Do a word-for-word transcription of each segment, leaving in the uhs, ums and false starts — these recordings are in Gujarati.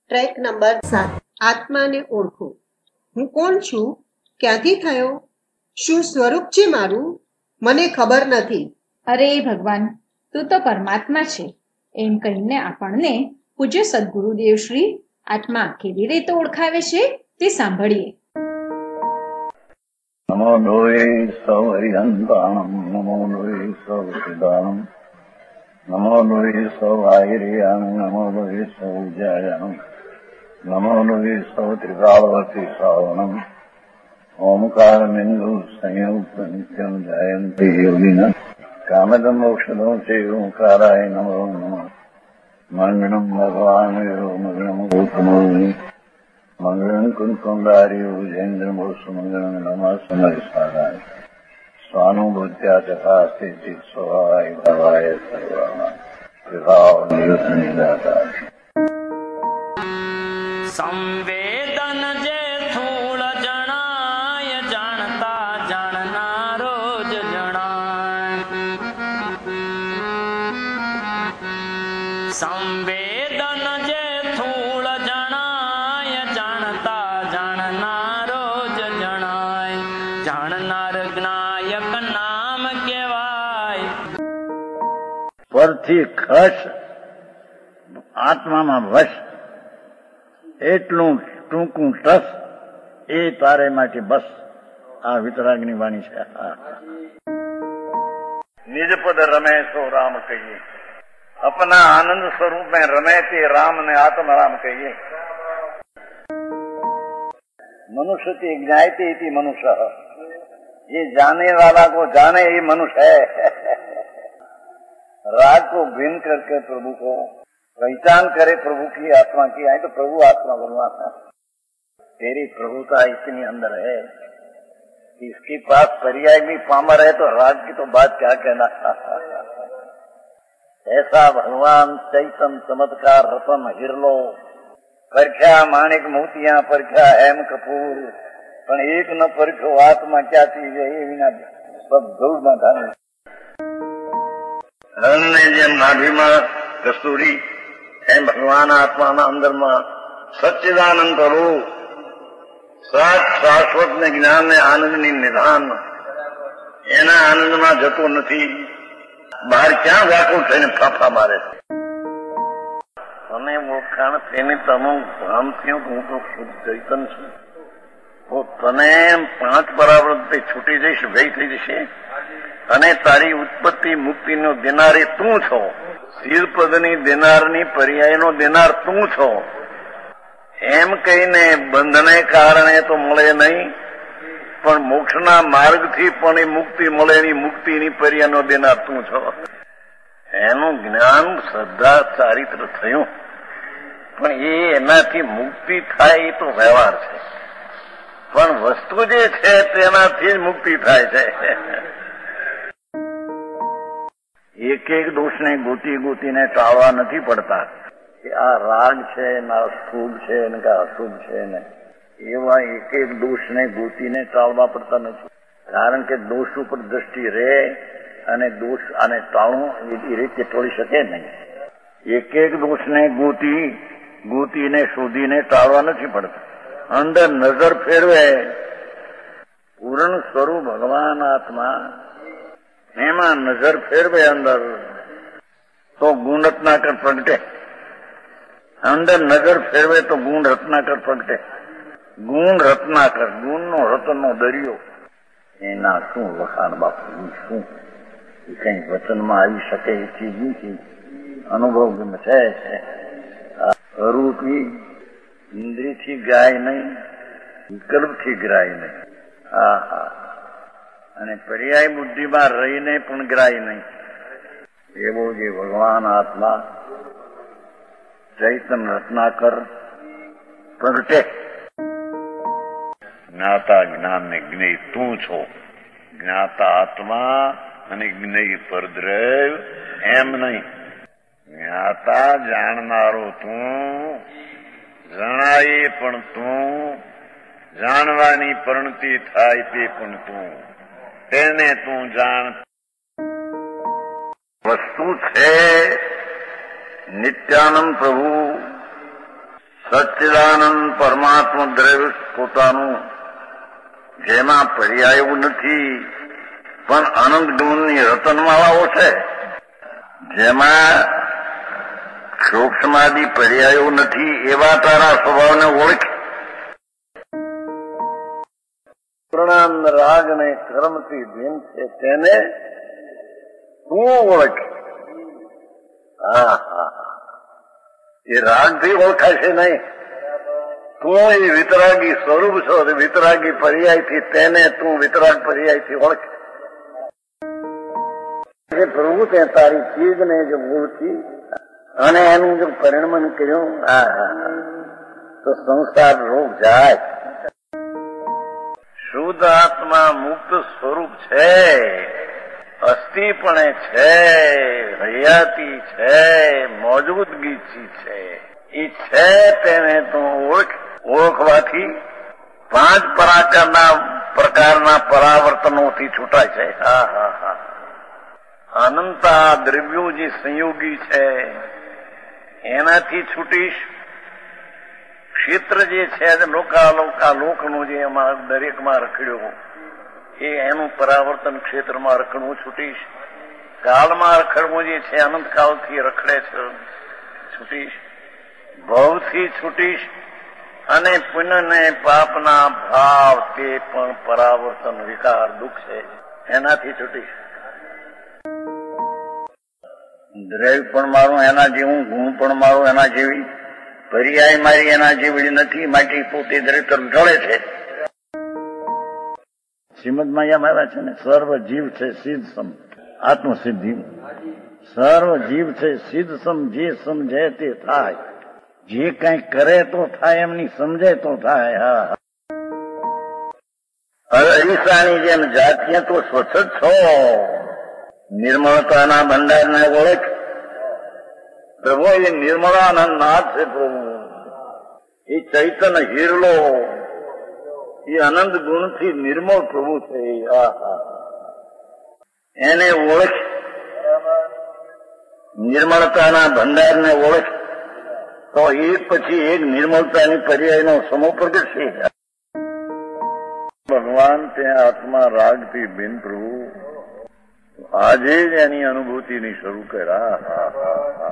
ટ્રેક નંબર સાત. આત્માને ઓળખો. હું કોણ છું? ક્યાંથી થયો? શું સ્વરૂપ છે મારું? મને ખબર નથી. અરે ભગવાન, તું તો પરમાત્મા છે એમ કહીને આપણને પૂજ્ય સદગુરુદેવ શ્રી આત્મા કેવી રીતે ઓળખાવે છે તે સાંભળીએ. નમો લોહે સૌ હરિહંતાણમ, નમો લોહે સૌ સિદ્ધાણમ, નમો લોહે સૌ આયર્યામ, નમો લોહે સૌ જયામ, નમો લોહે સૌ ત્રિકાળવતી શ્રાવણમ, ઓમકાર બિંદુ સંયુક્ત નિત્યમ જયંતિ યોગિના કામદમ ઔષધો છે ઓંકારાય નમો નમઃ. મંગળમ ભગવાન મંગળમ ગૌતમોની મંગળમ કુંકુંડાર્યો જૈન્દ્ર મોસુ મંગળમ નમઃ સમયસારાય સ્વાનુભૂત્યા તથા સ્થિતિ સ્વભાવાય ભવાય સર્વાના વિભાવ નિયુત નિદાતા. સંવેદન જે સ્થૂળ જણાય, જાણતા જાણનારો જ જણાય. સંવેદન જે સ્થૂળ જણાય, જાણતા જાણનારો જ જણાય. જાણનાર જ્ઞાયક નામ કહેવાય. પરથી ખસ આત્મામાં વશ એટલું ટૂંકું ટસ એ તારે માટે બસ. આ વિતરાગની વાણી છે. નિજ પદ રમે સો રામ કહીએ, अपना आनंद स्वरूप में रमे ते राम ने आत्म राम कहिए. मनुष्य की ज्ञायते इति मनुष्य, ये जाने वाला को जाने ही मनुष्य है. राग को भिन्न करके प्रभु को पहचान करे, प्रभु की आत्मा की आए तो प्रभु आत्मा बनवा है. तेरी प्रभुता इतनी अंदर है कि इसके पास पर्याय भी पामर है तो राग की तो बात क्या कहना. ऐसा भगवान चैतन चमत्कार रतन हिरलो परख्या माणिक मोतिया परख्या हेम कपूर पण एक न परख्यो आत्मा क्या चीज है ये विना सब धूल में धारण. રણ ને જેમ નાભીમાં કસ્તુરી એમ ભગવાન આત્માના અંદરમાં સચ્ચિદાનંદ રૂપ સાત શાશ્વત ને જ્ઞાન ને આનંદની નિધાન એના આનંદમાં જતો નથી. બહાર ક્યાં વ્યાકુળ થઈને ફાફા મારે છે. અને ઓળખાણ તેને તમે ભાન થયું હું તો શુદ્ધ ચૈતન છું. તો તને પાંચ પરાવૃત્તિ છૂટી જઈશ, ભય થઈ જશે અને તારી ઉત્પત્તિ મુક્તિનો દેનારી તું છો. શિરપદની દેનારની પર્યાયનો દેનાર તું છો એમ કહીને બંધને કારણે તો મળે નહીં, પણ મોક્ષના માર્ગથી પણ એ મુક્તિ મળે એની મુક્તિની પર્યાયનો દેનાર તું છો. એનું જ્ઞાન શ્રદ્ધા ચારિત્ર થયું, પણ એ એનાથી મુક્તિ થાય એ તો વ્યવહાર છે, પણ વસ્તુ જે છે તેનાથી જ મુક્તિ થાય છે. એક એક દોષને ગોતી ગોતીને ટાળવા નથી પડતા કે આ રાગ છે ને આ શુભ છે ને કે અશુભ છે ને એવા એક એક દોષને ગોતીને ટાળવા પડતા નથી. કારણ કે દોષ ઉપર દ્રષ્ટિ રહે અને દોષ આને ટાળવું એ રીતે ટોળી શકે નહીં. એક એક દોષને ગોતી ગોતીને શોધીને ટાળવા નથી પડતા. અંદર નજર ફેરવે પૂર્ણ સ્વરૂપ ભગવાન આત્મા એમાં નજર ફેરવે અંદર તો ગુણ રત્નાકર પ્રગટે. અંદર નજર ફેરવે તો ગુણ રત્નાકર પ્રગટે. ગુણ રત્નાકર, ગુણનો રતનનો દરિયો, એના શું વખાણ બાપુ, શું એ કઈ વચનમાં આવી શકે એ ચીજ નથી. અનુભવ છે. રૂપી ઇન્દ્રિયથી ગ્રાય નહીં, વિકલ્પથી ગ્રાય નહીં. હા હા અને પર્યાય બુદ્ધિમાં રહીને પણ ગ્રાય નહીં. એવો જે ભગવાન આત્મા ચૈતન રત્નાકર પ્રગટે. જ્ઞાતા જ્ઞાન ને જ્ઞેય તું છો. જ્ઞાતા આત્મા અને જ્ઞેય પરદ્રવ એમ નહીં. જ્ઞાતા જાણનારો તું, જણાય પણ તું, જાણવાની પરણતિ થાય તે પણ તું, તેને તું જાણ. વસ્તુ છે નિત્યાનંદ પ્રભુ સચ્ચિદાનંદ પરમાત્મા દ્રવ્ય પોતાનું જેમાં પર્યાયું નથી, પણ અનંત ગુણની રતનમાળાઓ છે, જેમાં સૂક્ષ્માદિ પર્યાયો નથી, એવા તારા સ્વભાવને ઓળખ. પ્રણામ રાગ ને કર્મથી ભિન્ન છે તેને તું ઓળખ. હા હા એ રાગથી ઓળખાય છે નહીં. તું એ વિતરાગી સ્વરૂપ છો, વિતરાગી પર્યાયથી તેને તું વિતરાગ પર્યાયથી ઓળખ. પ્રભુ તે તારી ચીજ ને જો ઓળખી અને એનું જો પરિણમન કર્યું, હા તો સંસાર રોગ જાય. શુદ્ધ આત્મા મુક્ત સ્વરૂપ છે, અસ્થિપણે છે, હયાતી છે, મોજૂદગી છે. એ છે તેને તું ઓળખ. ઓળખવાથી પાંચ પ્રકારના પ્રકારના પરાવર્તનોથી છૂટાય છે. હા હા હા અનંતા દ્રવ્યો જે સંયોગી છે એનાથી છૂટીશ. ક્ષેત્ર જે છે લોકાલોકા લોકનું જે એમાં દરેકમાં રખડ્યો એ એનું પરાવર્તન ક્ષેત્રમાં રખડવું છૂટીશ. કાળમાં રખડવું જે છે અનંતકાળથી રખડે છે છૂટીશ. ભવથી છૂટીશ અને પુણ્ય ને પાપના ભાવ તે પણ પરાવર્તન વિકાર દુઃખ છે એનાથી છૂટીશ. દ્રવ્ય પણ મારું એના જેવું, ગુણ પણ મારું એના જેવી, પર્યાય મારી એના જેવી નથી, માટે પોતે દ્રવ્ય તરફ ઢળે છે. શ્રીમદમાં એમ આવ્યા છે ને, સર્વ જીવ છે સિદ્ધ સમ આત્મસિદ્ધિ. સર્વ જીવ છે સિદ્ધ સમ, જે સમજે તે થાય. જે કઈ કરે તો થાય, એમની સમજે તો થાય. હા હવે અરીસાની જેમ જાતીય તો સ્વચ્છ જ છો. નિર્મળતાના ભંડારને ઓળખ. પ્રભુ એ નિર્મળાનંદ નાથ છે. પ્રભુ એ ચૈતન હિરલો, એ અનંત ગુણથી નિર્મળ પ્રભુ છે. એને ઓળખ. નિર્મળતાના ભંડારને ઓળખ તો એક પછી એક નિર્મળતાની પર્યાયનો સમૂહ પ્રગટ છે. ભગવાન ત્યાં આત્મા રાગથી ભિન્ન પ્રભુ આજે જ એની અનુભૂતિની શરૂ કર્યા.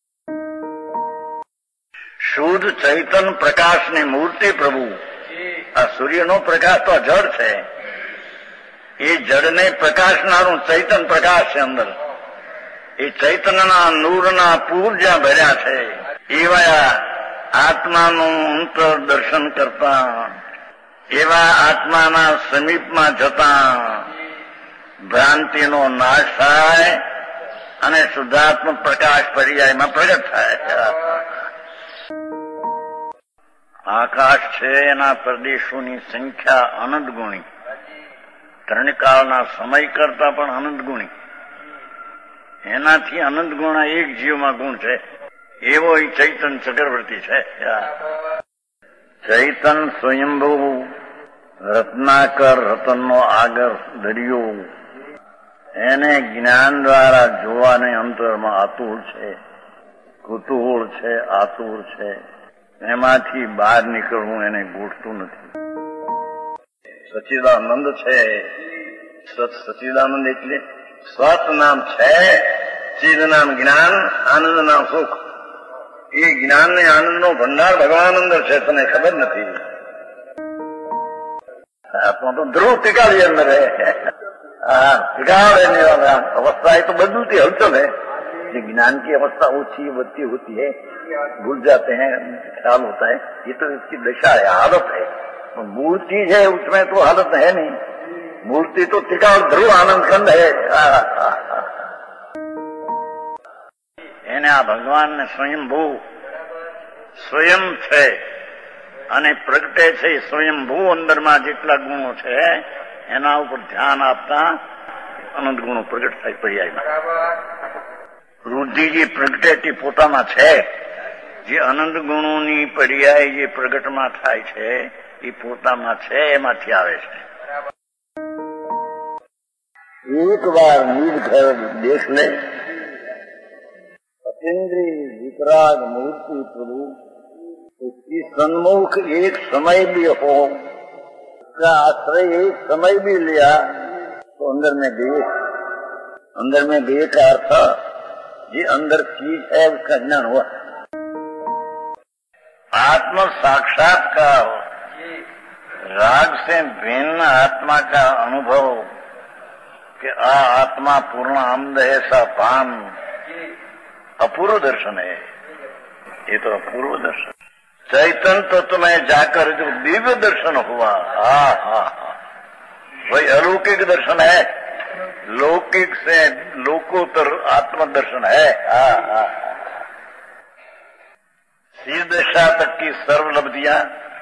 શુદ્ધ ચૈતન પ્રકાશની મૂર્તિ પ્રભુ. આ સૂર્યનો પ્રકાશ તો જળ છે, એ જળને પ્રકાશનારું ચૈતન પ્રકાશ છે અંદર. એ ચૈતનના નૂરના પૂર જ્યાં ભર્યા છે એવા આત્માનું અંતર દર્શન કરતા, એવા આત્માના સમીપમાં જતા ભ્રાંતિનો નાશ થાય અને શુદ્ધાત્મક પ્રકાશ પર્યાયમાં પ્રગટ થાય. આકાશ છે એના પ્રદેશોની સંખ્યા અનંત ગુણી, ત્રણકાળના સમય કરતા પણ અનંત ગુણી. એનાથી અનંત ગુણા એક જીવમાં ગુણ છે, એવો એ ચૈતન ચક્રવર્તી છે. ચૈતન સ્વયંભૂ રત્નાકર, રતનનો આગર દરિયો, એને જ્ઞાન દ્વારા જોવાને અંતરમાં આતુર છે, કુતૂહળ છે, આતુર છે. એમાંથી બહાર નીકળવું એને ગોઠતું નથી. સચ્ચિદાનંદ છે. સચ્ચિદાનંદ એટલે સત નામ છે, ચિદ નામ જ્ઞાન, આનંદ નામ સુખ. એ જ્ઞાન ને આનંદ નો ભંડાર ભગવાન અંદર છે, તને ખબર નથી. આત્મા તો ધ્રુવ ટીકાળી અંદર है. हाँ टिकाड़ रहने वाला अवस्था है तो बदलती हलचल है. ये ज्ञान की अवस्था ऊंची बढ़ती होती है, भूल जाते हैं, ख्याल होता है. ये तो इसकी दशा है, हालत है. मूल चीज है उसमें तो हालत है नहीं. मूर्ति तो टिकाड़ ध्रुव आनंद खंड है. એને આ ભગવાનને સ્વયંભૂ સ્વયં છે અને પ્રગટે છે. સ્વયંભૂ અંદરમાં જેટલા ગુણો છે એના ઉપર ધ્યાન આપતા અનંત ગુણો પ્રગટ થાય પર્યાયમાં. વૃદ્ધિ જે પ્રગટે તે પોતામાં છે, જે અનંત ગુણોની પર્યાય જે પ્રગટમાં થાય છે એ પોતામાં છે, એમાંથી આવે છે. એક વાર નિર્ઘર દેખ લે અતિન્દ્રિય વિતરાગ મૂર્તિ પ્રભુ, उसकी कि सन्मुख एक समय भी हो, का आश्रय एक समय भी लिया तो अंदर में विवेक, अंदर में विवेक का अर्थ ये अंदर चीज है उसका ज्ञान हुआ। आत्म साक्षात्कार, राग से भिन्न आत्मा का अनुभव कि आ आत्मा पूर्ण आनंद है, सा पान अपूर्व दर्शन है। ये तो अपूर्व दर्शन, चैतन्य तत्व में जाकर जो दिव्य दर्शन हुआ, हा हा हा, वही अलौकिक दर्शन है, लौकिक से लोकोत्तर आत्म दर्शन है। हा हा, सिद्ध दशा तक की सर्वलब्धियां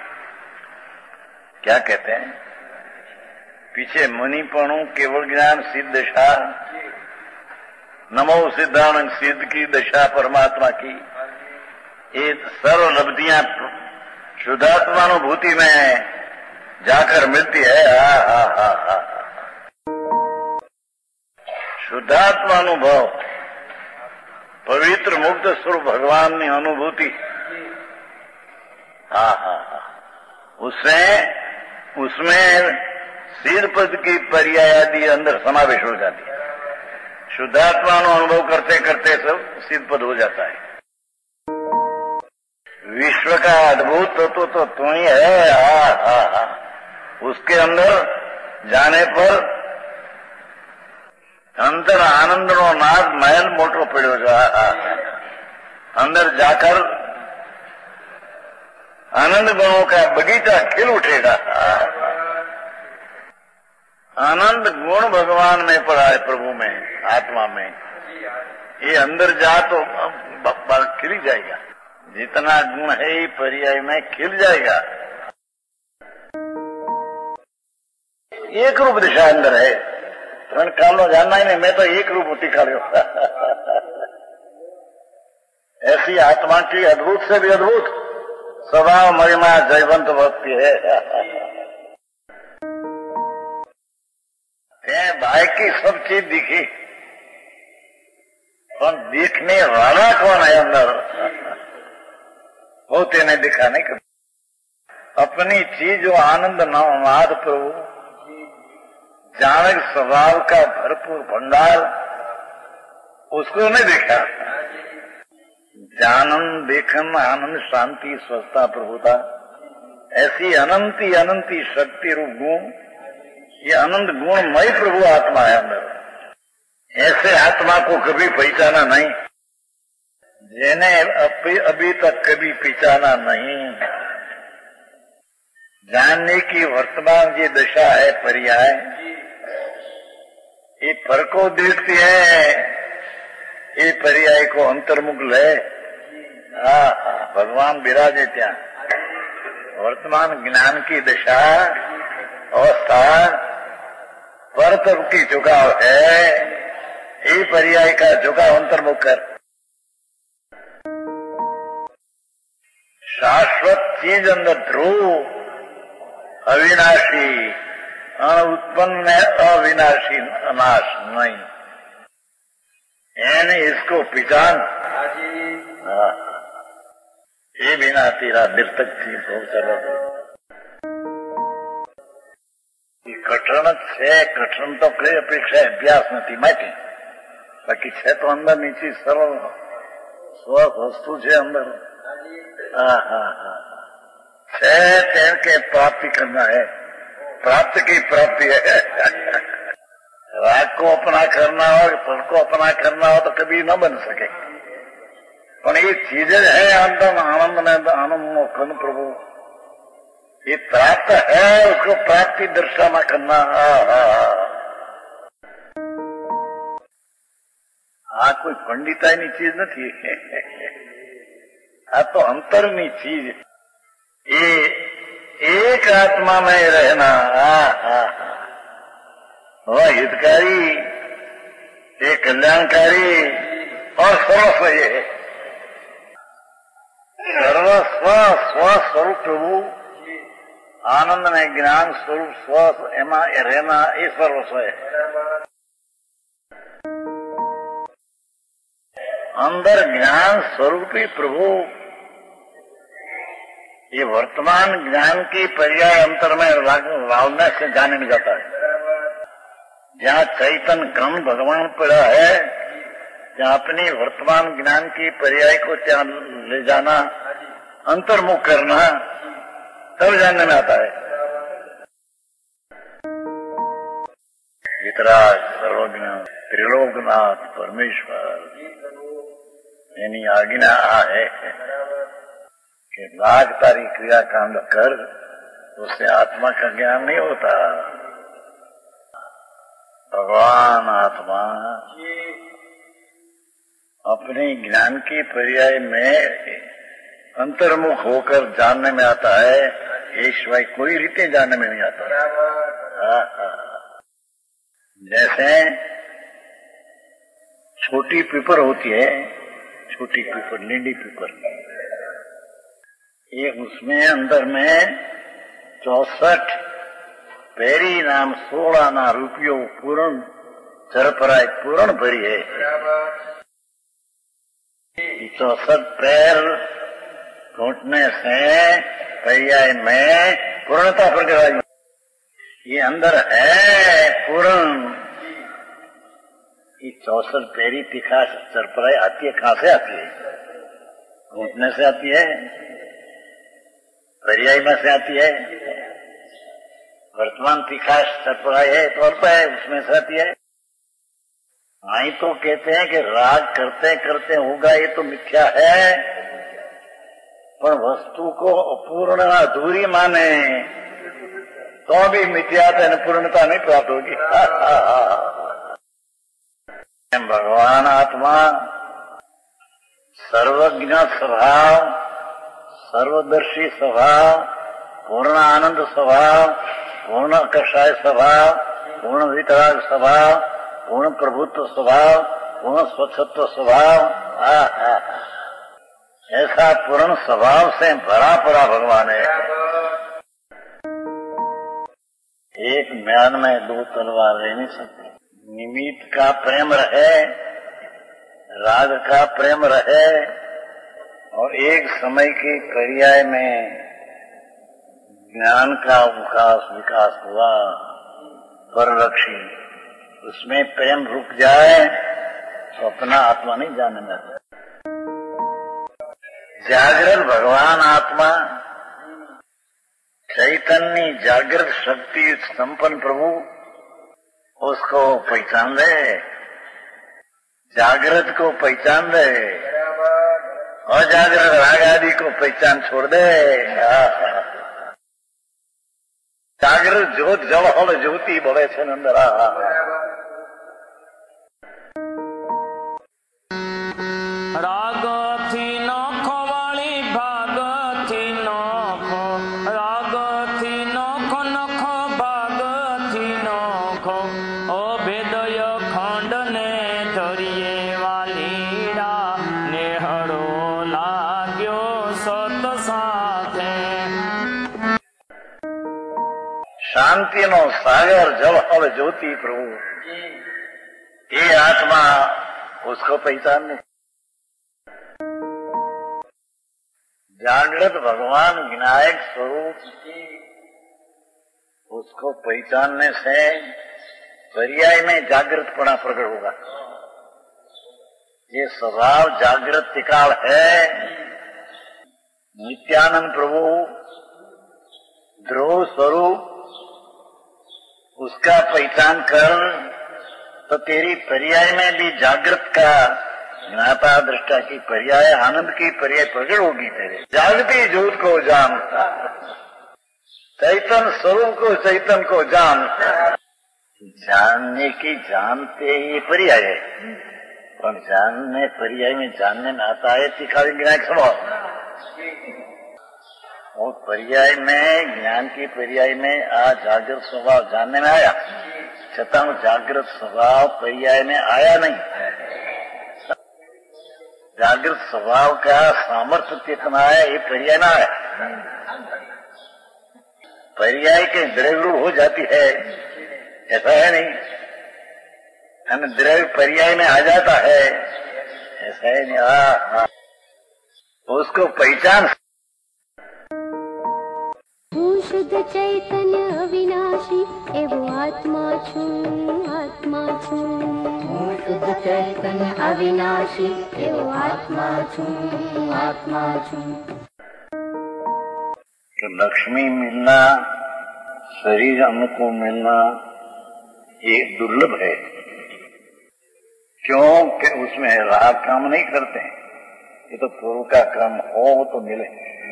क्या कहते हैं, पीछे मुनिपणु केवल ज्ञान सिद्ध दशा, नमो सिद्धानंद सिद्ध की दशा परमात्मा की, ये सर्वलब्धियां शुद्धात्मानुभूति में जाकर मिलती है। हा हा हा हा, शुद्धात्मानुभव, पवित्र मुक्त स्वरूप भगवान की अनुभूति, हा हा हा, उसमें उसमें सिद्ध पद की पर्याय आदि अंदर समावेश हो जाती है। शुद्धात्मा नो अनुभव करते करते सब सिद्ध पद हो जाता है। विश्व का अद्भुत तत्व तो तू ही है। हा हा हा, उसके अंदर जाने पर अंतर आनंद नो नाद महल मोटो पड़ो जो, अंदर जाकर आनंद गुणों का बगीचा खिल उठेगा। आनंद गुण भगवान में पड़ा है, प्रभु में, आत्मा में, ये अंदर जा तो खिल जाएगा। जितना गुण है ये पर्याय में खिल जाएगा। एक रूप दिशा अंदर है, त्रण कालो जानना ही नहीं, मैं तो एक रूप दिखा रही हूं। ऐसी आत्मा की अद्भुत से भी अद्भुत स्वभाव महिमा जयवंत भक्ति है। भाई की सब चीज दिखी, पर देखने वाला कौन है अंदर, वो तेने दिखा नहीं कर। अपनी चीज जो आनंद नाद प्रभु जानक स्वभाव का भरपूर भंडार, उसको नहीं देखा। जानन देखन आनंद शांति स्वस्थता प्रभुता, ऐसी अनंती अनंती शक्ति रूप गुण, ये अनंत गुणमय प्रभु आत्मा है अंदर। ऐसे आत्मा को कभी पहचाना नहीं, जिन्हें अभी तक कभी पहचाना नहीं। जानने की वर्तमान ये दशा है पर्याय, ये फर्क को देखती है, ये पर्याय को अंतर्मुख ले। हाँ, भगवान विराजे त्या वर्तमान ज्ञान की दशा अवस्था पर तब की झुकाव है, ये पर्याय का झुकाव अंतर्मुख कर। शाश्वत चीज अंदर ध्रुव अविनाशी, उत्पन्न में अविनाशी अनाश नहीं, यानी इसको पहचान। ये बिना तेरा निर्तक थी बहुत सरल। कठिन है, कठिन तो कई अपेक्षा अभ्यास नहीं माटी, बाकी है तो अंदर नीचे सरल स्वस्थ वस्तु है अंदर। हाँ हाँ हाँ, है के प्राप्ति करना है, प्राप्त की प्राप्ति है। राग को अपना करना हो, फल को अपना करना हो तो कभी न बन सके, पर ये चीजें है अंदर आनंद में आनंद मोखन प्रभु, ये प्राप्त है, उसको प्राप्ति दर्शाना करना। हाँ, कोई पंडिताई चीज नहीं, आ तो अंतरनी चीज, ये एक आत्मा में रहना। वह हितकारी, ये कल्याणकारी और सर्वस्व ये है। सर्वस्व स्वस्वरूप प्रभु आनंद में ज्ञान स्वरूप स्व एमा रहना, ये सर्वस्व है। अंदर ज्ञान स्वरूपी प्रभु, ये वर्तमान ज्ञान की पर्याय अंतर में लावने से जाने में जाता है। जहाँ चैतन्य क्रम भगवान पड़ा है, जहाँ अपनी वर्तमान ज्ञान की पर्याय को ત્યાં ले जाना, अंतर्मुख करना, तब जानने में आता है। वितराग सर्वज्ञ त्रिलोकनाथ परमेश्वर એની આજ્ઞા આ है कि लाख तारी क्रिया कांड कर, उससे आत्मा का ज्ञान नहीं होता। भगवान आत्मा अपने ज्ञान की पर्याय में अंतर्मुख होकर जानने में आता है, ये सिवाय कोई रीते जानने में नहीं आता। हाँ हाँ। जैसे छोटी पीपर होती है, छोटी पीपर, नीली पीपर, ये उसमें अंदर में चौसठ पेरी नाम सोलह ना रुपयों पूर्ण चरपराय पूर्ण भरी है। चौसठ पैर घुटने से पर्याय में पूर्णता प्रकट आई। ये अंदर है पूर्ण। ये चौसठ पेरी तिखा चरपराई आती है, कहाँ से आती है? घुटने से आती है, पर्याय में से आती है। वर्तमान तिखा चरपराई है तो अल्प है, उसमें से आती है। आई तो कहते हैं कि राग करते करते होगा, ये तो मिथ्या है, पर वस्तु को अपूर्ण अधूरी माने तो भी मिथ्यात्व पूर्णता नहीं प्राप्त होगी। भगवान आत्मा सर्वज्ञ स्वभाव, सर्वदर्शी स्वभाव, पूर्ण आनंद स्वभाव, पूर्ण कषाय स्वभाव, पूर्ण वितराग स्वभाव, पूर्ण प्रभुत्व स्वभाव, पूर्ण स्वच्छत्व स्वभाव, ऐसा पूर्ण स्वभाव से भरा पड़ा भगवान है। एक म्यान में दो तलवार रह नहीं सकती। निमित्त का प्रेम रहे, राग का प्रेम रहे, और एक समय के पर्याय में ज्ञान का विकास विकास हुआ परलक्षी, उसमें प्रेम रुक जाए तो अपना आत्मा नहीं जानने में आता। जागृत भगवान आत्मा चैतन्य जागृत शक्ति संपन्न प्रभु, उसको पहचान ले, जागृत को पहचान दे और जागृत राग आदि को पहचान छोड़ दे। जागृत ज्योत जल हल ज्योति बोले छे अंदर। राग थी नोखो वाली भाग थी नोखो, राग थी नोखो नोखो भाग थी नोखो, ओ भेदय खंड ने धरिए वाली रा नेहड़ो लाग्यो सत साथे। शांति नो सागर जल हल ज्योति प्रभु, ये आत्मा उसको पहचान नहीं। जागृत भगवान विनायक स्वरूप, उसको पहचानने से पर्याय में जागृतपना प्रकट होगा। ये स्वभाव जागृत तिकाल है। नित्यानंद प्रभु ध्रुव स्वरूप, उसका पहचान कर तो तेरी पर्याय में भी जागृत का ज्ञाता दृष्टा की पर्याय, आनंद की पर्याय प्रकट होगी तेरे। जागती ज्योत को जान, चैतन्य स्वरूप को चैतन्य को जान। जानने की जानते ही पर्याय है, पर जानने पर्याय में जानने में आता है तिखा विनायक स्वभाव। और पर्याय में ज्ञान की पर्याय में आज जागृत स्वभाव जानने में आया, छतां जागृत स्वभाव पर्याय में आया नहीं। जागृत स्वभाव का सामर्थ्य कितना है ये पर्याय ना है। पर्याय के द्रव्य हो जाती है, ऐसा है नहीं, हमें द्रव्य पर्याय में आ जाता है, ऐसा है नहीं। हाँ हाँ, उसको पहचान શુદ્ધ ચૈતન્ય અવિનાશી એવો આત્મા છું, આત્મા છું. હું શુદ્ધ ચૈતન્ય અવિનાશી એવો આત્મા છું, આત્મા છું. तो लक्ष्मी मिलना, शरीर हमको मिलना ये दुर्लभ है. क्यों कि उसमें राग काम नहीं करते हैं. ये तो पूर्व का क्रम हो तो मिले.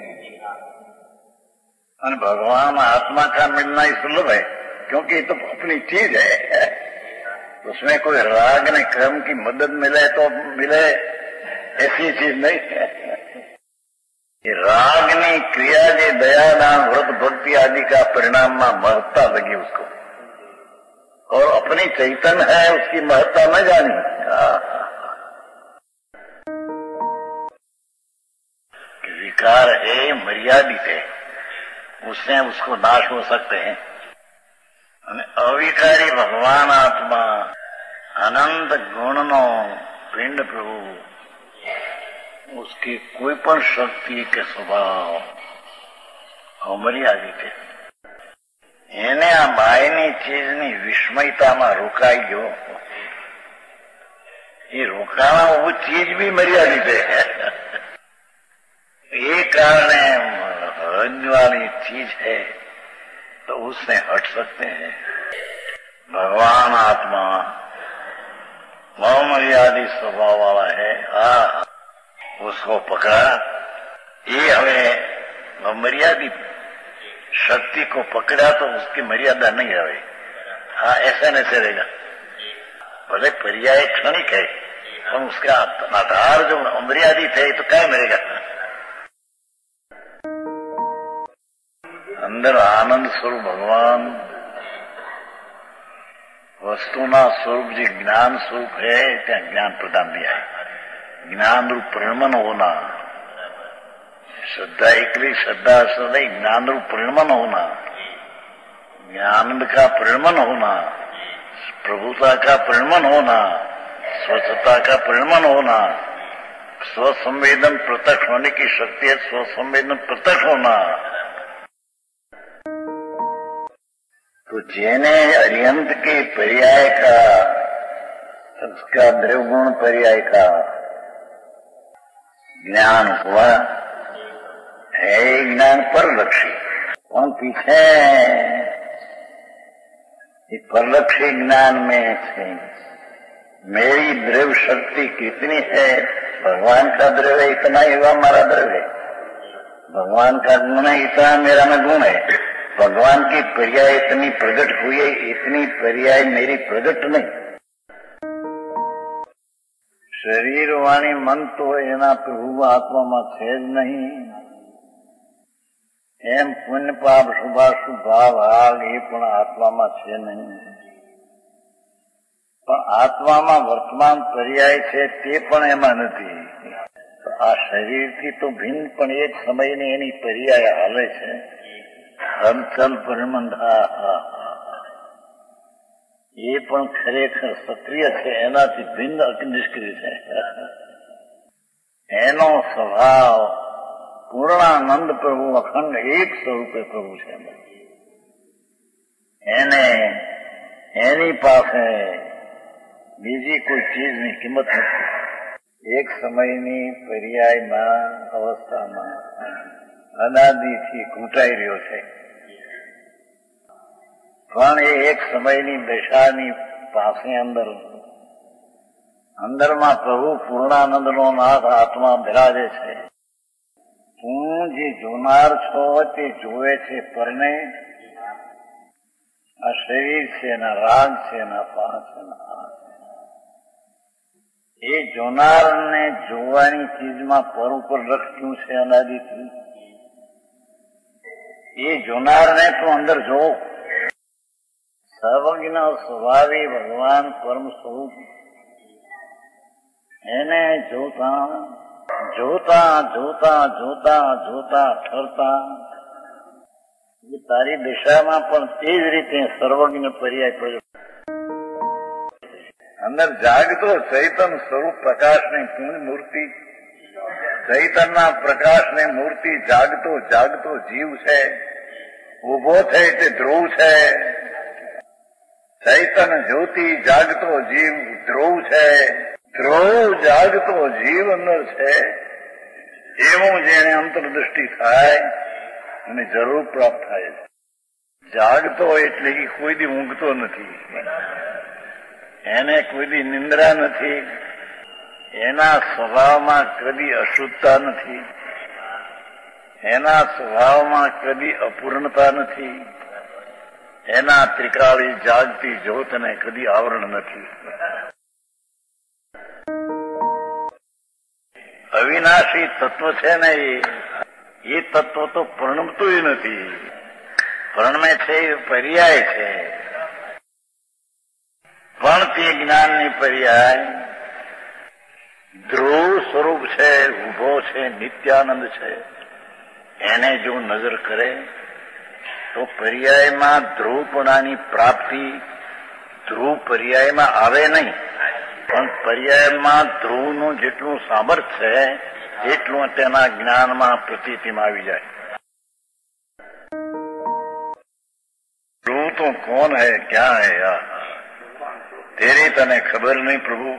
और भगवान आत्मा का मिलना ही सुलभ है, क्योंकि ये तो अपनी चीज है. उसमें कोई राग ने क्रम की मदद मिले तो मिले, ऐसी चीज नहीं है. ये रागनी क्रिया जे दया दान व्रत भक्ति आदि का परिणाम में महत्ता लगी उसको, और अपनी चैतन्य है उसकी महत्ता न जानी. विकार है मर्यादित है, उससे उसको नाश हो सकते हैं. अविकारी भगवान आत्मा अनंत गुण नो पिंड प्रभु, उसकी कोई पण शक्ति के स्वभाव અમર્યાદિત છે. એને આ બાયની ચીજની વિસ્મયતામાં રોકાઈ ગયો. ये रोकाना वो चीज भी मर्यादित है. ये कारण हरने वाली चीज है तो उससे हट सकते हैं. भगवान आत्मा अमर्यादित स्वभाव वाला है. हाँ, उसको पकड़ा. ये हमें मर्यादित शक्ति को पकड़ा तो उसकी मर्यादा नहीं रहे. हाँ, ऐसा नहीं चलेगा. भले पर्याय क्षणिक है पर उसका आधार जो अमर्यादित है तो क्या मिलेगा. अंदर आनंद स्वरूप भगवान वस्तुना स्वरूप जो ज्ञान स्वरूप है त्या ज्ञान प्रदान दिया है. ज्ञान रूप परिणमन होना, श्रद्धा एकली श्रद्धा असं नहीं, ज्ञान रूप परिणमन होना, ज्ञान का परिणमन होना, प्रभुता का परिणमन होना, स्वच्छता का परिणमन होना, स्वसंवेदन प्रत्यक्ष होने की शक्ति है. स्वसंवेदन प्रत्यक्ष होना. तो जेने अरिहंत के पर्याय का, उसका द्रव्यगुण पर्याय का ज्ञान हुआ है. ज्ञान परलक्षी. और पीछे परलक्षी ज्ञान में से मेरी द्रव्य शक्ति कितनी है, भगवान का द्रव्य इतना ही हुआ हमारा द्रव्य. भगवान का गुण है इतना मेरा में गुण है. भगवान की पर्याय इतनी प्रकट हुई है, इतनी पर्याय मेरी प्रकट नहीं. शरीर वाणी मन तो एना प्रभु आत्मा में छे ज नहीं. एम पुण्य पाप शुभाशुभ भाव राग ये पण आत्मा में छे नहीं. पण आत्मा में वर्तमान पर्याय छे ते पण एमां नथी. आ शरीर थी तो भिन्न पण एक समय ने एनी पर्याय हाले छे. हलचल परिमंधा ये पण खरेखर सक्रिय है, एनाथी भिन्न निष्क्रिय है. एनो स्वभाव पूर्णानंद प्रभु अखंड एक स्वरूपे प्रभु है. एने एनी पासे बीजी कोई चीज ની કિંમત નથી. એક સમયની પર્યાયમાં અવસ્થામાં અનાદિથી ઘૂંટાઈ રહ્યો છે. પણ એ એક સમયની દશાની પાસે અંદર અંદરમાં પ્રભુ પૂર્ણાનંદનો નાથ આત્મા બિરાજે છે. તું જે જોનાર છો તે જોવે છે પરને આ શરીર છે, ના રાગ છે, ના પાસ છે, ના હાથ છે. એ જોનારને જોવાની ચીજમાં પર ઉપર રખ્યું છે અનાદિથી. એ જોનારને તું અંદર જો. સર્વજ્ઞ સ્વભાવી ભગવાન પરમ સ્વરૂપ એને જોતા જોતા જોતા જોતા જોતા ઠરતા એ તારી દિશામાં પણ તે જ રીતે સર્વજ્ઞ પર્યાય પ્રયોગ. અંદર જાગતો ચૈતન સ્વરૂપ પ્રકાશની પૂર્ણ મૂર્તિ, ચૈતનના પ્રકાશની મૂર્તિ જાગતો જાગતો જીવ છે. ઉભો થઈ તે ધ્રુવ છે. ચૈતન જ્યોતિ જાગતો જીવ ધ્રુવ છે. ધ્રુવ જાગતો જીવ અંદર છે. એવું જેને અંતરદૃષ્ટિ થાય એને જરૂર પ્રાપ્ત થાય છે. જાગતો એટલે કે કોઈ દી ઊંઘતો નથી, એને કોઈ દી નિંદ્રા નથી, એના સ્વભાવમાં કદી અશુદ્ધતા નથી, એના સ્વભાવમાં કદી અપૂર્ણતા નથી, એના ત્રિકાળી જાગતી જ્યોતને કદી આવરણ નથી. અવિનાશી તત્વ છે ને એ તત્વ તો પરિણમતું નથી. પરિણમે છે એ પર્યાય છે, પણ તે જ્ઞાનની પર્યાય ધ્રુવ સ્વરૂપ છે, ઉભો છે, નિત્યાનંદ છે. એને જો નજર કરે તો પર્યાયમાં ધ્રુવપણાની પ્રાપ્તિ ધ્રુવ પર્યાયમાં આવે નહીં, પણ પર્યાયમાં ધ્રુવનું જેટલું સામર્થ્ય છે એટલું તેના જ્ઞાનમાં પ્રતીતિમાં આવી જાય. ધ્રુવ તો કોણ હૈ, ક્યાં હૈ યાર, તેરી તને ખબર નહીં પ્રભુ.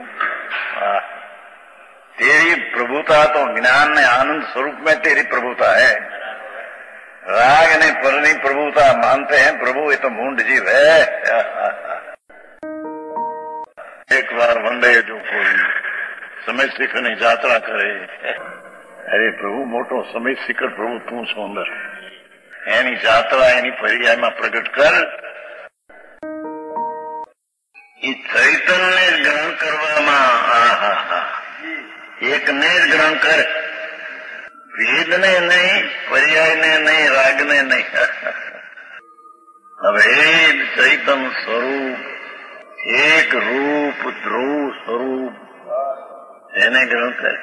तेरी प्रभुता तो ज्ञान ने आनंद स्वरूप में तेरी प्रभुता है. राग ने परनी प्रभुता मानते हैं प्रभु, ये तो मूंड जीव है. एक बार वंदे जो कोई समय શિખરની જાત્રા કરે, અરે પ્રભુ મોટો સમય શિખર પ્રભુ તું છો અંદર, એની જાત્રા એની પર્યાયમાં પ્રગટ કર. એ ચૈતન્ય ગ્રહણ કરવામાં આહા એકને જ ગ્રહણ કર, ભેદને નહીં, પર્યાયને નહીં, રાગને નહીં. અભેદ ચૈતન સ્વરૂપ, એક રૂપ ધ્રુવ સ્વરૂપ, એને ગ્રહણ કર.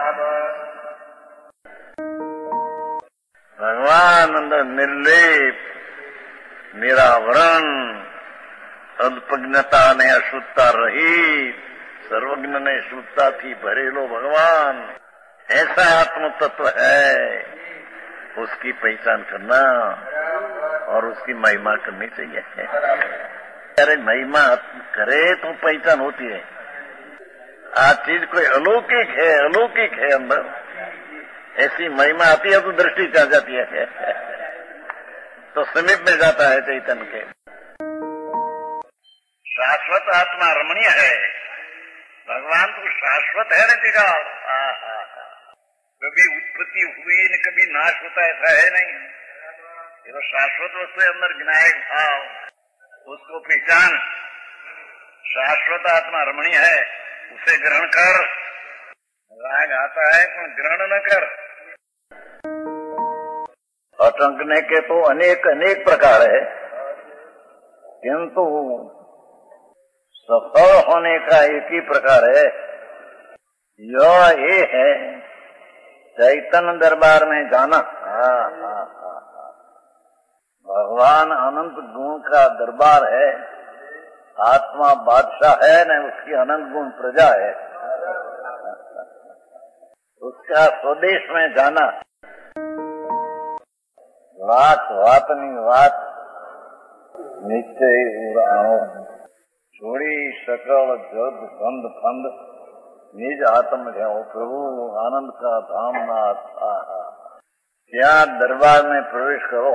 ભગવાન અંદર નિર્લેપ, નિરાવરણ, અલ્પજ્ઞતા ને અશુદ્ધતા રહિત, सर्वज्ञ ने शुद्धता थी भरेलो भगवान, ऐसा आत्म तत्व है. उसकी पहचान करना और उसकी महिमा करनी चाहिए. अरे महिमा करे तो पहचान होती है. आ चीज कोई अलौकिक है, अलौकिक है अंदर, ऐसी महिमा आती है तो दृष्टि आ जाती है, तो समीप में जाता है चैतन्य के. शाश्वत आत्मा रमणीय है. भगवान तो शाश्वत है न टिकाऊ. कभी उत्पत्ति हुई न कभी नाश होता ऐसा है नहीं. ये तो शाश्वत वस्तु है अंदर, विनायक भाव, उसको पहचान. शाश्वत आत्मा रमणीय है, उसे ग्रहण कर. राग आता है तो ग्रहण न कर. अटंकने के तो अनेक अनेक प्रकार है, किंतु सफल होने का एक ही प्रकार है. यह ये है चैतन्य दरबार में जाना. भगवान अनंत गुण का दरबार है, आत्मा बादशाह है न, उसकी अनंत गुण प्रजा है. उसका स्वदेश में जाना. लाख वातनी वात निश्चय उड़ाओ, छोड़ी सकल जद गंध फंद, निज आत्म जाओ प्रभु आनंद का धाम नाथ. ત્યાં दरबार में प्रवेश करो.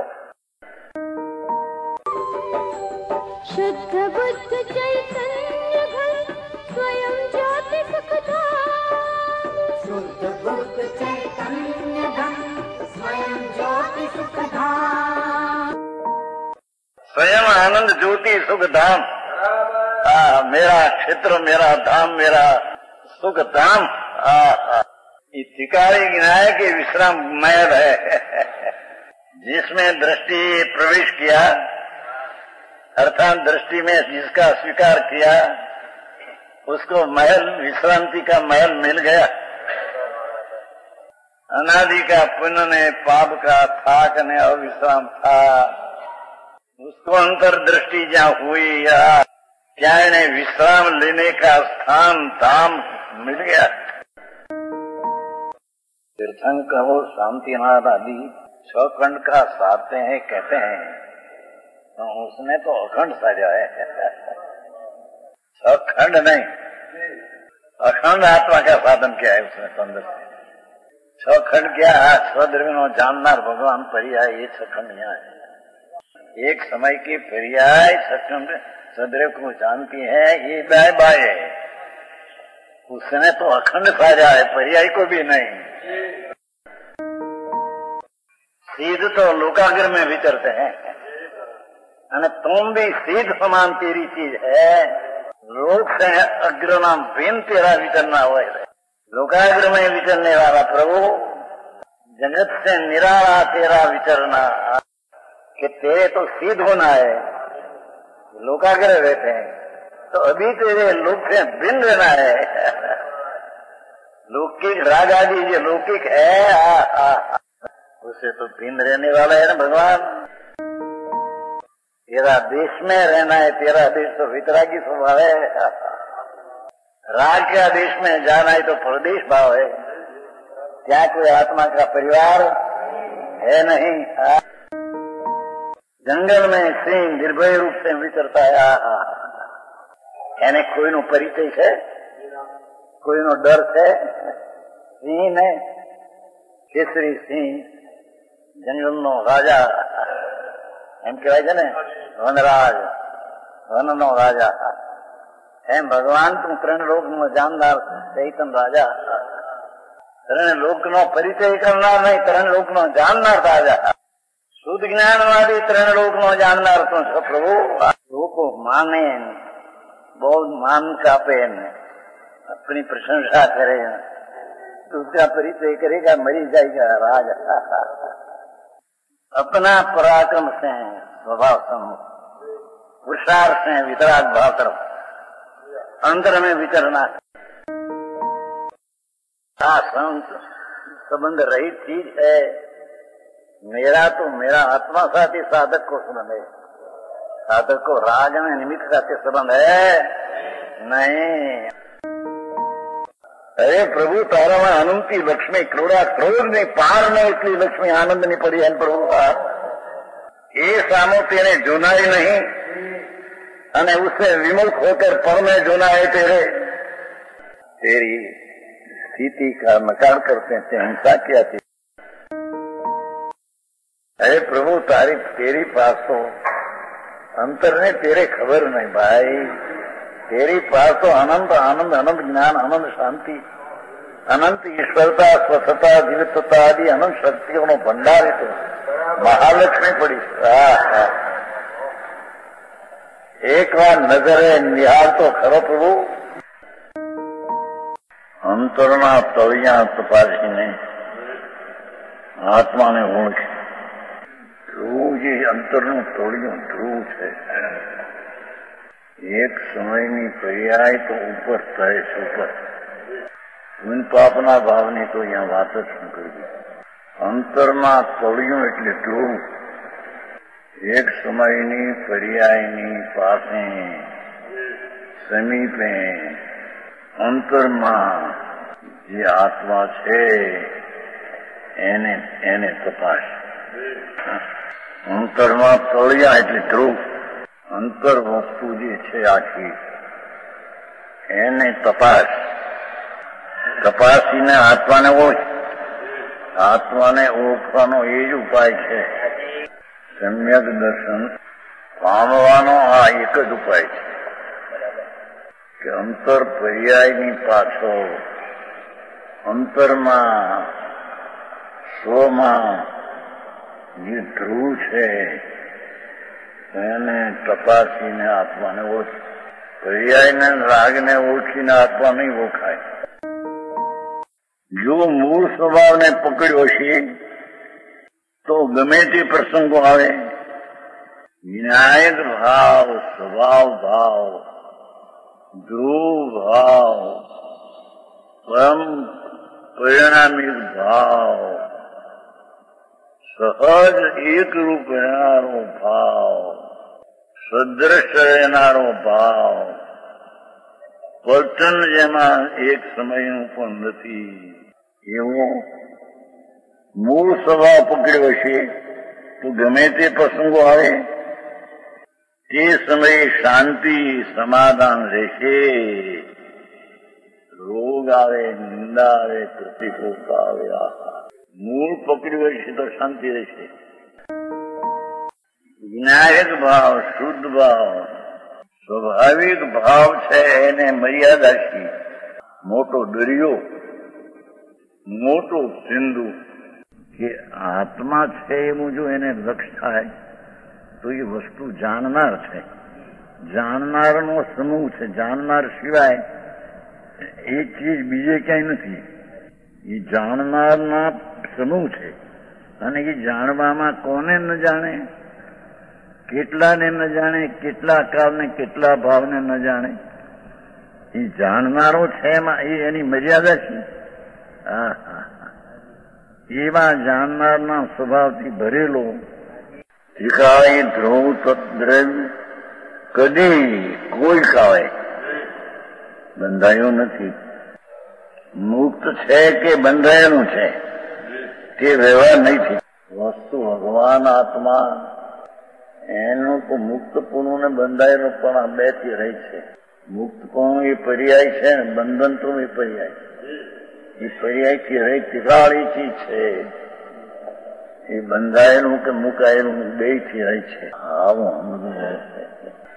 शुद्ध बुद्ध चैतन्य घन स्वयं ज्योति सुखधाम. शुद्ध बुद्ध चैतन्य घन स्वयं ज्योति सुखधाम. स्वयं आनंद ज्योति सुख धाम. आ, मेरा क्षेत्र, मेरा धाम, मेरा सुख धाम. ये टिकारी गिनाए के विश्राम महल है, जिसमें दृष्टि प्रवेश किया, अर्थात दृष्टि में जिसका स्वीकार किया उसको महल, विश्रांति का महल मिल गया. अनादि का पुण्य ने पाप का थाक ने अविश्राम था, उसको अंतर्दृष्टि जहाँ हुई या क्या इन्हें विश्राम लेने का स्थान धाम मिल गया. तीर्थंकर शांतिनाथ आदि छह खंड का साधते हैं कहते हैं, तो उसने तो अखंड साजा है। छह खंड नहीं, अखंड आत्मा का साधन किया है उसने अंदर से। छह खंड क्या है? छह द्रव्यों जाननार भगवान पर्याय, ये छह खंड यहाँ है। एक समय की पर्याय छखंड सद्रव को जानती है, ये बाय बाय है। उसने तो अखंड साजा है, पर्याय को भी नहीं। सीध तो लोकाग्र में विचरते हैं, અને तुम भी सीध समान तेरी चीज है। लोक से अग्रना भिन्न तेरा विचरना हो। लोकाग्र में विचरने वाला प्रभु, जगत से निराला तेरा विचरना, कि तेरे तो सीध होना है, लोकाग्र रहते हैं, तो अभी तेरे लोक से भिन्न रहना है। लौकिक राग आदि जो लौकिक है, आ, आ, आ, उसे तो भिन्न रहने वाला है ना भगवान। तेरा देश में रहना है, तेरा देश तो वितरागी स्वभाव है। राग के देश में जाना है तो प्रदेश भाव है। क्या कोई आत्मा का परिवार है? नहीं। जंगल में सिंह निर्भय रूप से विचरता है। એને કોઈનો પરિચય છે? કોઈનો ડર છે? સિંહ ને કેસરી સિંહ, જંગલનો રાજા એમ કહેવાય છે ને, વનરાજ, વનનો રાજા। એમ ભગવાન તું ત્રણ લોકનો જાણનાર ચૈતન રાજા, ત્રણ લોકનો પરિચય કરનાર નહીં, ત્રણ લોકનો જાણનાર રાજા, શુદ્ધ જ્ઞાનવાદી ત્રણ લોકનો જાણનાર તું છો પ્રભુ। લોકો માને, बहुत मान कापे, अपनी प्रशंसा करे, तो उसका परिचय करेगा, मरी जाएगा राज। अपना पराक्रम से स्वभाव सम्मुख, पुरुषार्थ से वितराग भाव तरफ अंतर में विचरना। संत संबंध रहित चीज है। मेरा तो मेरा आत्मा साथी साधक को संबंध है, साधक को राग में निमित्त साथ संबंध है नहीं। अरे प्रभु तारा में अनंती लक्ष्मी, करोड़ा करोड़ ने पार ने इतनी लक्ष्मी आनंद नहीं पड़ी है प्रभु का। ये सामो तेरे जुनाई नहीं, अने उससे विमुख होकर पर में जुना है तेरे। तेरी स्थिति का नकार करते हैं, हिंसा क्या थी। अरे प्रभु तारी तेरी पास तो अंतर ने तेरे खबर नहीं भाई। तेरी पास तो अनंत आनंद, अनंत ज्ञान, अनंत शांति, अनंत ईश्वरता, स्वस्थता, जीवितता आदि अनंत शक्तियों नो भंडार है। तो महालक्ष्मी पड़ी। एक बार नजरे निहार तो खरो प्रभु। अंतरना तलिया तपासी ने आत्मा ने ओळखी। ધ્રુવ જે અંતરનું તોળિયું ધ્રુવ છે। એક સમયની પર્યાય તો ઉપર થાય છે, ઉપર પુન પાપના ભાવની તો અહીંયા વાત જ શું કરવી। અંતરમાં તોળિયું એટલે ધ્રુવ। એક સમયની પર્યાયની પાસે સમીપે અંતરમાં જે આત્મા છે એને એને તપાસ। અંતરમાં તળિયા એટલે ધ્રુવ, અંતર વસ્તુ જે છે આખી એને તપાસ। તપાસીને આત્માને ઓળખ। આત્માને ઓળખવાનો એ જ ઉપાય છે। સમ્યક દર્શન પામવાનો આ એક જ ઉપાય છે કે અંતર પર્યાયની પાછળ અંતરમાં સ્વમાં જે ધ્રુવ છે એને તપાસીને આત્માને ઓળખ। પર્યાયને રાગને ઓળખીને આત્મા નહીં ઓળખાય। જો મૂળ સ્વભાવને પકડ્યો છે તો ગમે તે પ્રસંગો આવે, વિનાયક ભાવ, સ્વભાવ ભાવ, ધ્રુવ ભાવ, પરમ પરિણામિક ભાવ, સહજ એક રૂપ રહેનારો ભાવ, સદ્રશ્ય રહેનારો ભાવ, વર્તન જેમાં એક સમયનું પણ નથી એવો મૂળ સ્વભાવ પકડ્યો હશે તો ગમે તે પ્રસંગો આવે તે સમયે શાંતિ સમાધાન રહેશે. રોગ આવે, નિંદા આવે, પ્રતિકૂળતા આવે, આહા મૂળ પકડ્યું હશે તો શાંતિ રહેશે. વિનાયક ભાવ, શુદ્ધ ભાવ, સ્વાભાવિક ભાવ છે એને મર્યાદા છે. મોટો દરિયો, મોટો સિંધુ કે આત્મા છે એવું જો એને લક્ષ થાય તો એ વસ્તુ જાણનાર છે. જાણનારનો સમૂહ છે. જાણનાર સિવાય એ ચીજ બીજે ક્યાંય નથી. એ જાણનારના સમૂહ છે. અને એ જાણવામાં કોને ન જાણે, કેટલાને ન જાણે, કેટલા કાળને કેટલા ભાવને ન જાણે, એ જાણનારો છે એમાં એ એની મર્યાદા છે. હા હા એવા જાણનારના સ્વભાવથી ભરેલો શીખાય ધ્રુવ તદ્રવ્ય કદી કોઈ કાળે બંધાયું નથી. મુક્ત છે કે બંધાયેલું છે તે વ્યવહાર નહીં. વસ્તુ ભગવાન આત્મા એનું તો મુક્તપણું ને બંધાયેલું પણ આ બે થી રહે છે. મુક્તપણું એ પર્યાય છે ને બંધન તો એ પર્યાય. એ પર્યાય થી રહે તિરાળી ચીજ છે. એ બંધાયેલું કે મુકાયેલું બે થી રહે છે. આવું અનુભવ છે.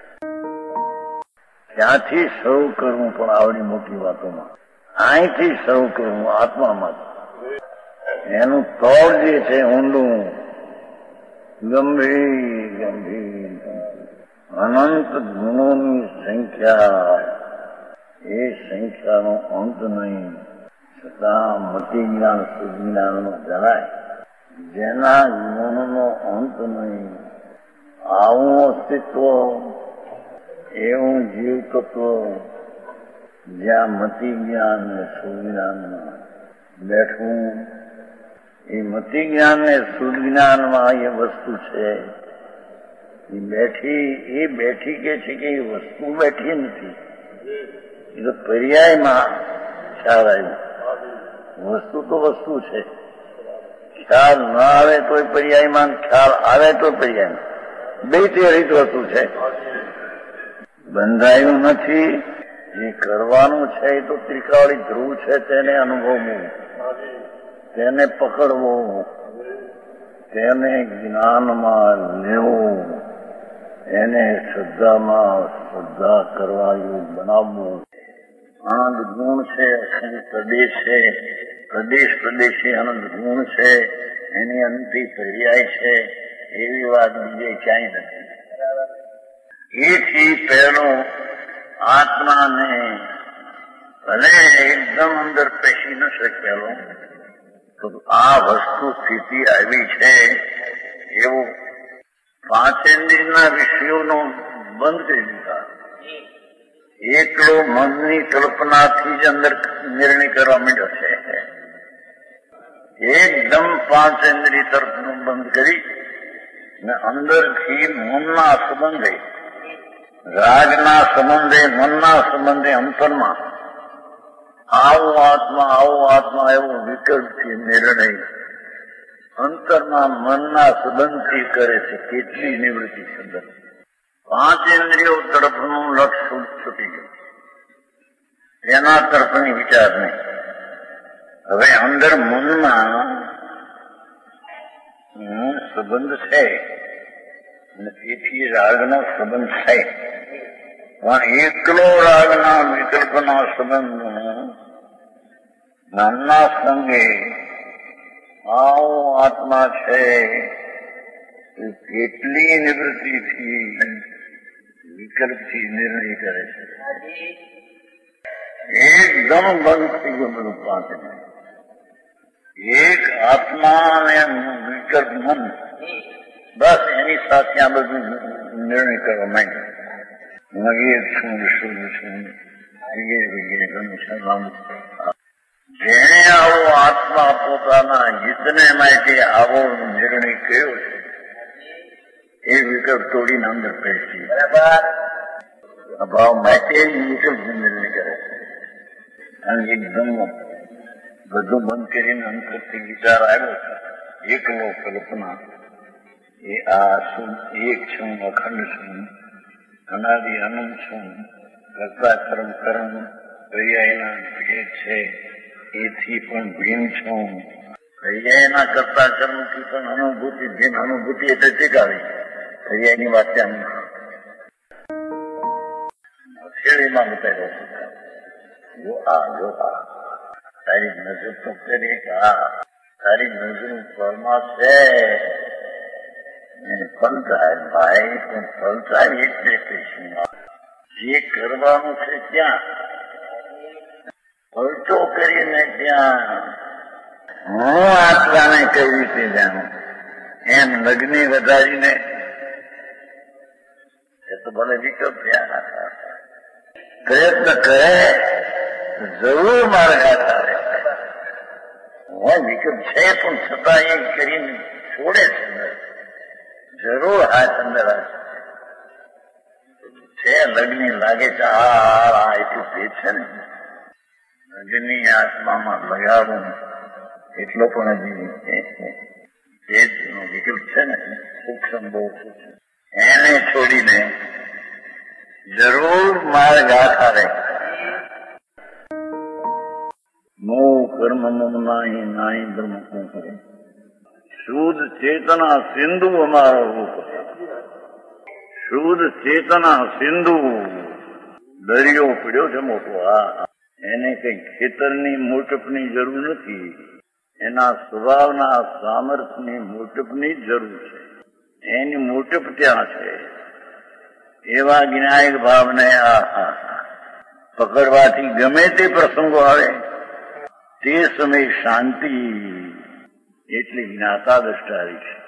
ક્યાંથી શરૂ કરવું પણ આવડી મોટી વાતોમાં અહીંથી શરૂ કરવું આત્મામાં. એનું તોડ જે છે ઊંડું, ગંભીર ગંભીર અનંત ગુણોની સંખ્યા, એ સંખ્યાનો અંત નહીં. છતાં મતિ જ્ઞાન સુજ્ઞાનનો જણાય જેના ગુણનો અંત નહીં. આવું અસ્તિત્વ, એવું જીવ તત્વ જ્યાં મતિ જ્ઞાન ને સુજ્ઞાનમાં બેઠવું, એ મતિ જ્ઞાન ને સુજ્ઞાનમાં એ વસ્તુ છે. એ બેઠી એ બેઠી કે છે કે એ વસ્તુ બેઠી નથી. એ તો પર્યાયમાં ખ્યાલ આવ્યો. વસ્તુ તો વસ્તુ છે. ખ્યાલ ન આવે તો પર્યાયમાં, ખ્યાલ આવે તો પર્યાયમાં. બે તે રીત વસ્તુ છે. બંધાયું નથી. જે કરવાનું છે એ તો ત્રિકાળી ધ્રુવ છે. તેને અનુભવવું, તેને પકડવું, તેને જ્ઞાનમાં લેવું, એને શ્રદ્ધામાં શ્રદ્ધા કરવા એવું બનાવવું. આનંદ ગુણ છે, પ્રદેશ છે, પ્રદેશ પ્રદેશી આનંદ ગુણ છે, એની અંતિ પર્યાય છે. એવી વાત બીજે ક્યાંય નથી. એથી પહેલો આત્માને ભલે એકદમ અંદર પેશી ન શકેલો તો આ વસ્તુ સ્થિતિ આવી છે એવું પાંચેન્દ્રિયના વિષયોનો બંધ કરી દીધા. એકલો મનની કલ્પનાથી જ અંદર નિર્ણય કરવા માંડ્યો છે. એકદમ પાંચેન્દ્રિય તરફનું બંધ કરી ને અંદરથી મનના સંબંધે, રાગના સંબંધે, મનના સંબંધે અંતરમાં આવો આત્મા આવો આત્મા એવો વિકલ્પથી નિર્ણય અંતરમાં મનના સંબંધથી કરે છે. કેટલી નિવૃત્તિ સંબંધ. પાંચ ઇન્દ્રિયો તરફનું લક્ષ્ય છૂટી ગયું. એના તરફની વિચાર નહીં. હવે અંદર મનમાં સંબંધ છે અને તેથી રાગનો સંબંધ છે. પણ એકલો રાગના વિકલ્પના સંબંધ નાના સંગે આવો આત્મા છે કેટલી નિવૃત્તિથી વિકલ્પથી નિર્ણય કરે છે. એકદમ બંધ થઈ ગયું બધું પાંચ. એક આત્મા અને વિકલ્પ મન, બસ એની સાથે આ બધું નિર્ણય કરવા માંગ્યો. હું એક છું, શુદ્ધ છું, વગેરે વગેરે ઘણું છે. જેને આવો આત્મા પોતાના હિતને માટે આવો નિર્ણય કર્યો છે એ વિકલ્પ તોડીને અંદર પેશી અભાવ માટે વિકલ્પ નિર્ણય કરે છે. અને એકદમ બધું બંધ કરીને અંતરથી વિચાર આવ્યો છે એકલો કલ્પના એ આ શું એક છું, અખંડ છું, અનાદિ અનંત છું, કરતા કર્મ કર્મ પર્યાયના ભેદ છે, એથી પણ ભિન્ન છું. પર્યાયના કરતા કર્મથી પણ અનુભૂતિ ભિન્ન. અનુભૂતિ એટલે ટીકાવી પર્યાયની વાત ત્યાં શેરીમાં બતાવ્યો. જો આ જો આ તારી નજર તો કરે કે આ તારી નજર ફળમાં છે એને પલટાય ભાઈ, પણ પલટાય એટલે કહીશું જે કરવાનું છે ત્યાં પલટો કરીને ત્યાં હું આત્માને કઈ રીતે જાણું એમ લગ્ન વધારીને એ તો ભલે વિકલ્પ થયા પ્રયત્ન કરે જરૂર માર્ગ આધારે હોય વિકલ્પ છે પણ છતાં એ કરીને છોડે છે. જરૂર હાથ અંદર છે લગ્ન લાગે છે આ એટલું ભેદ છે ને લગ્નની આત્મામાં લગાવું એટલો પણ હજી ભેદનો વિકલ્પ છે ને સૂક્ષ્મ બહુ સૂક્ષ્મ એને છોડીને જરૂર માર્ગ આધારે મો કર્મ મમ નાહી નાહી બ્રહ્મ શું કરે શુદ્ધ ચેતના સિંધુ અમારો રૂપ શુદ્ધ ચેતના સિંધુ દરિયો પડ્યો છે મોટો. આ એને કઈ ખેતરની મોટપની જરૂર નથી, એના સ્વભાવના સામર્થ્યની મોટપની જરૂર છે. એની મોટપ ત્યાં છે. એવા જ્ઞાયક ભાવને આ પકડવાથી ગમે તે પ્રસંગો આવે તે સમય શાંતિ એટલી જ્ઞાતા દ્રષ્ટારી છે.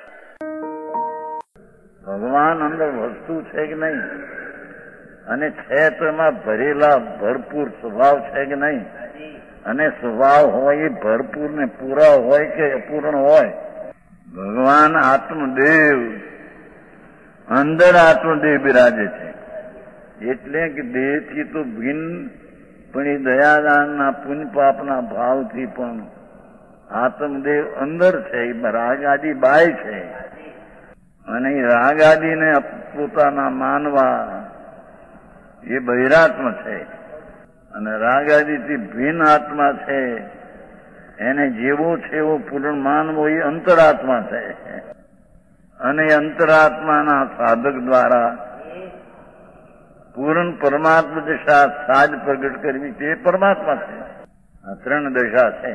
ભગવાન અંદર વસ્તુ છે કે નહીં અને છે તો એમાં ભરેલા ભરપૂર સ્વભાવ છે કે નહીં, અને સ્વભાવ હોય એ ભરપૂર ને પૂરા હોય કે અપૂર્ણ હોય. ભગવાન આત્મદેવ અંદર આત્મદેવ બિરાજે છે એટલે કે દેહથી તો ભિન્ન પણ એ દયાદાનના પુણ્ય પાપના ભાવથી પણ આત્મદેવ અંદર છે. એ રાગાદી બાય છે અને એ રાગાદીને પોતાના માનવા એ બહિરાત્મ છે અને રાગાદીથી ભિન્ન આત્મા છે. એને જેવો છે એવો પૂર્ણ માનવો એ અંતરાત્મા છે અને અંતરાત્માના સાધક દ્વારા પૂર્ણ પરમાત્મા દશા સાજ પ્રગટ કરવી તે પરમાત્મા છે. આ ત્રણ દશા છે.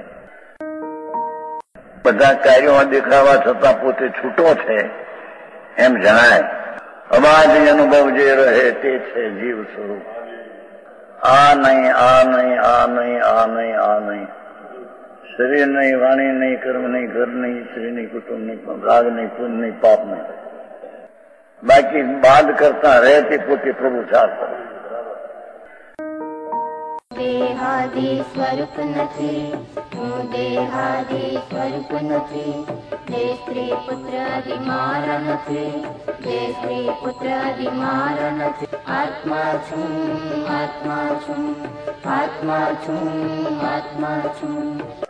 બધા કાર્યોમાં દેખાવા છતાં પોતે છૂટો છે એમ જણાય. અબાધી અનુભવ જે રહે તે છે જીવ સ્વરૂપ. આ નહીં આ નહીં આ નહીં આ નહીં આ નહીં શરીર નહીં, વાણી નહીં, કર્મ નહીં, ઘર નહીં, સ્ત્રી નહીં, કુટુંબ નહીં, રાગ નહીં, પુણ્ય નહીં, પાપ નહીં. બાકી બાદ કરતા રહે તે પોતે પ્રભુ ચાલતો. દેહાદી સ્વરૂપ નથી, હું દેહાદી સ્વરૂપ નથી. દેહ સ્ત્રી પુત્ર આદિ મારા નથી, દેહ સ્ત્રી પુત્ર આદિ મારા નથી. આત્મા છું, આત્મા છું, આત્મા છું, આત્મા છું.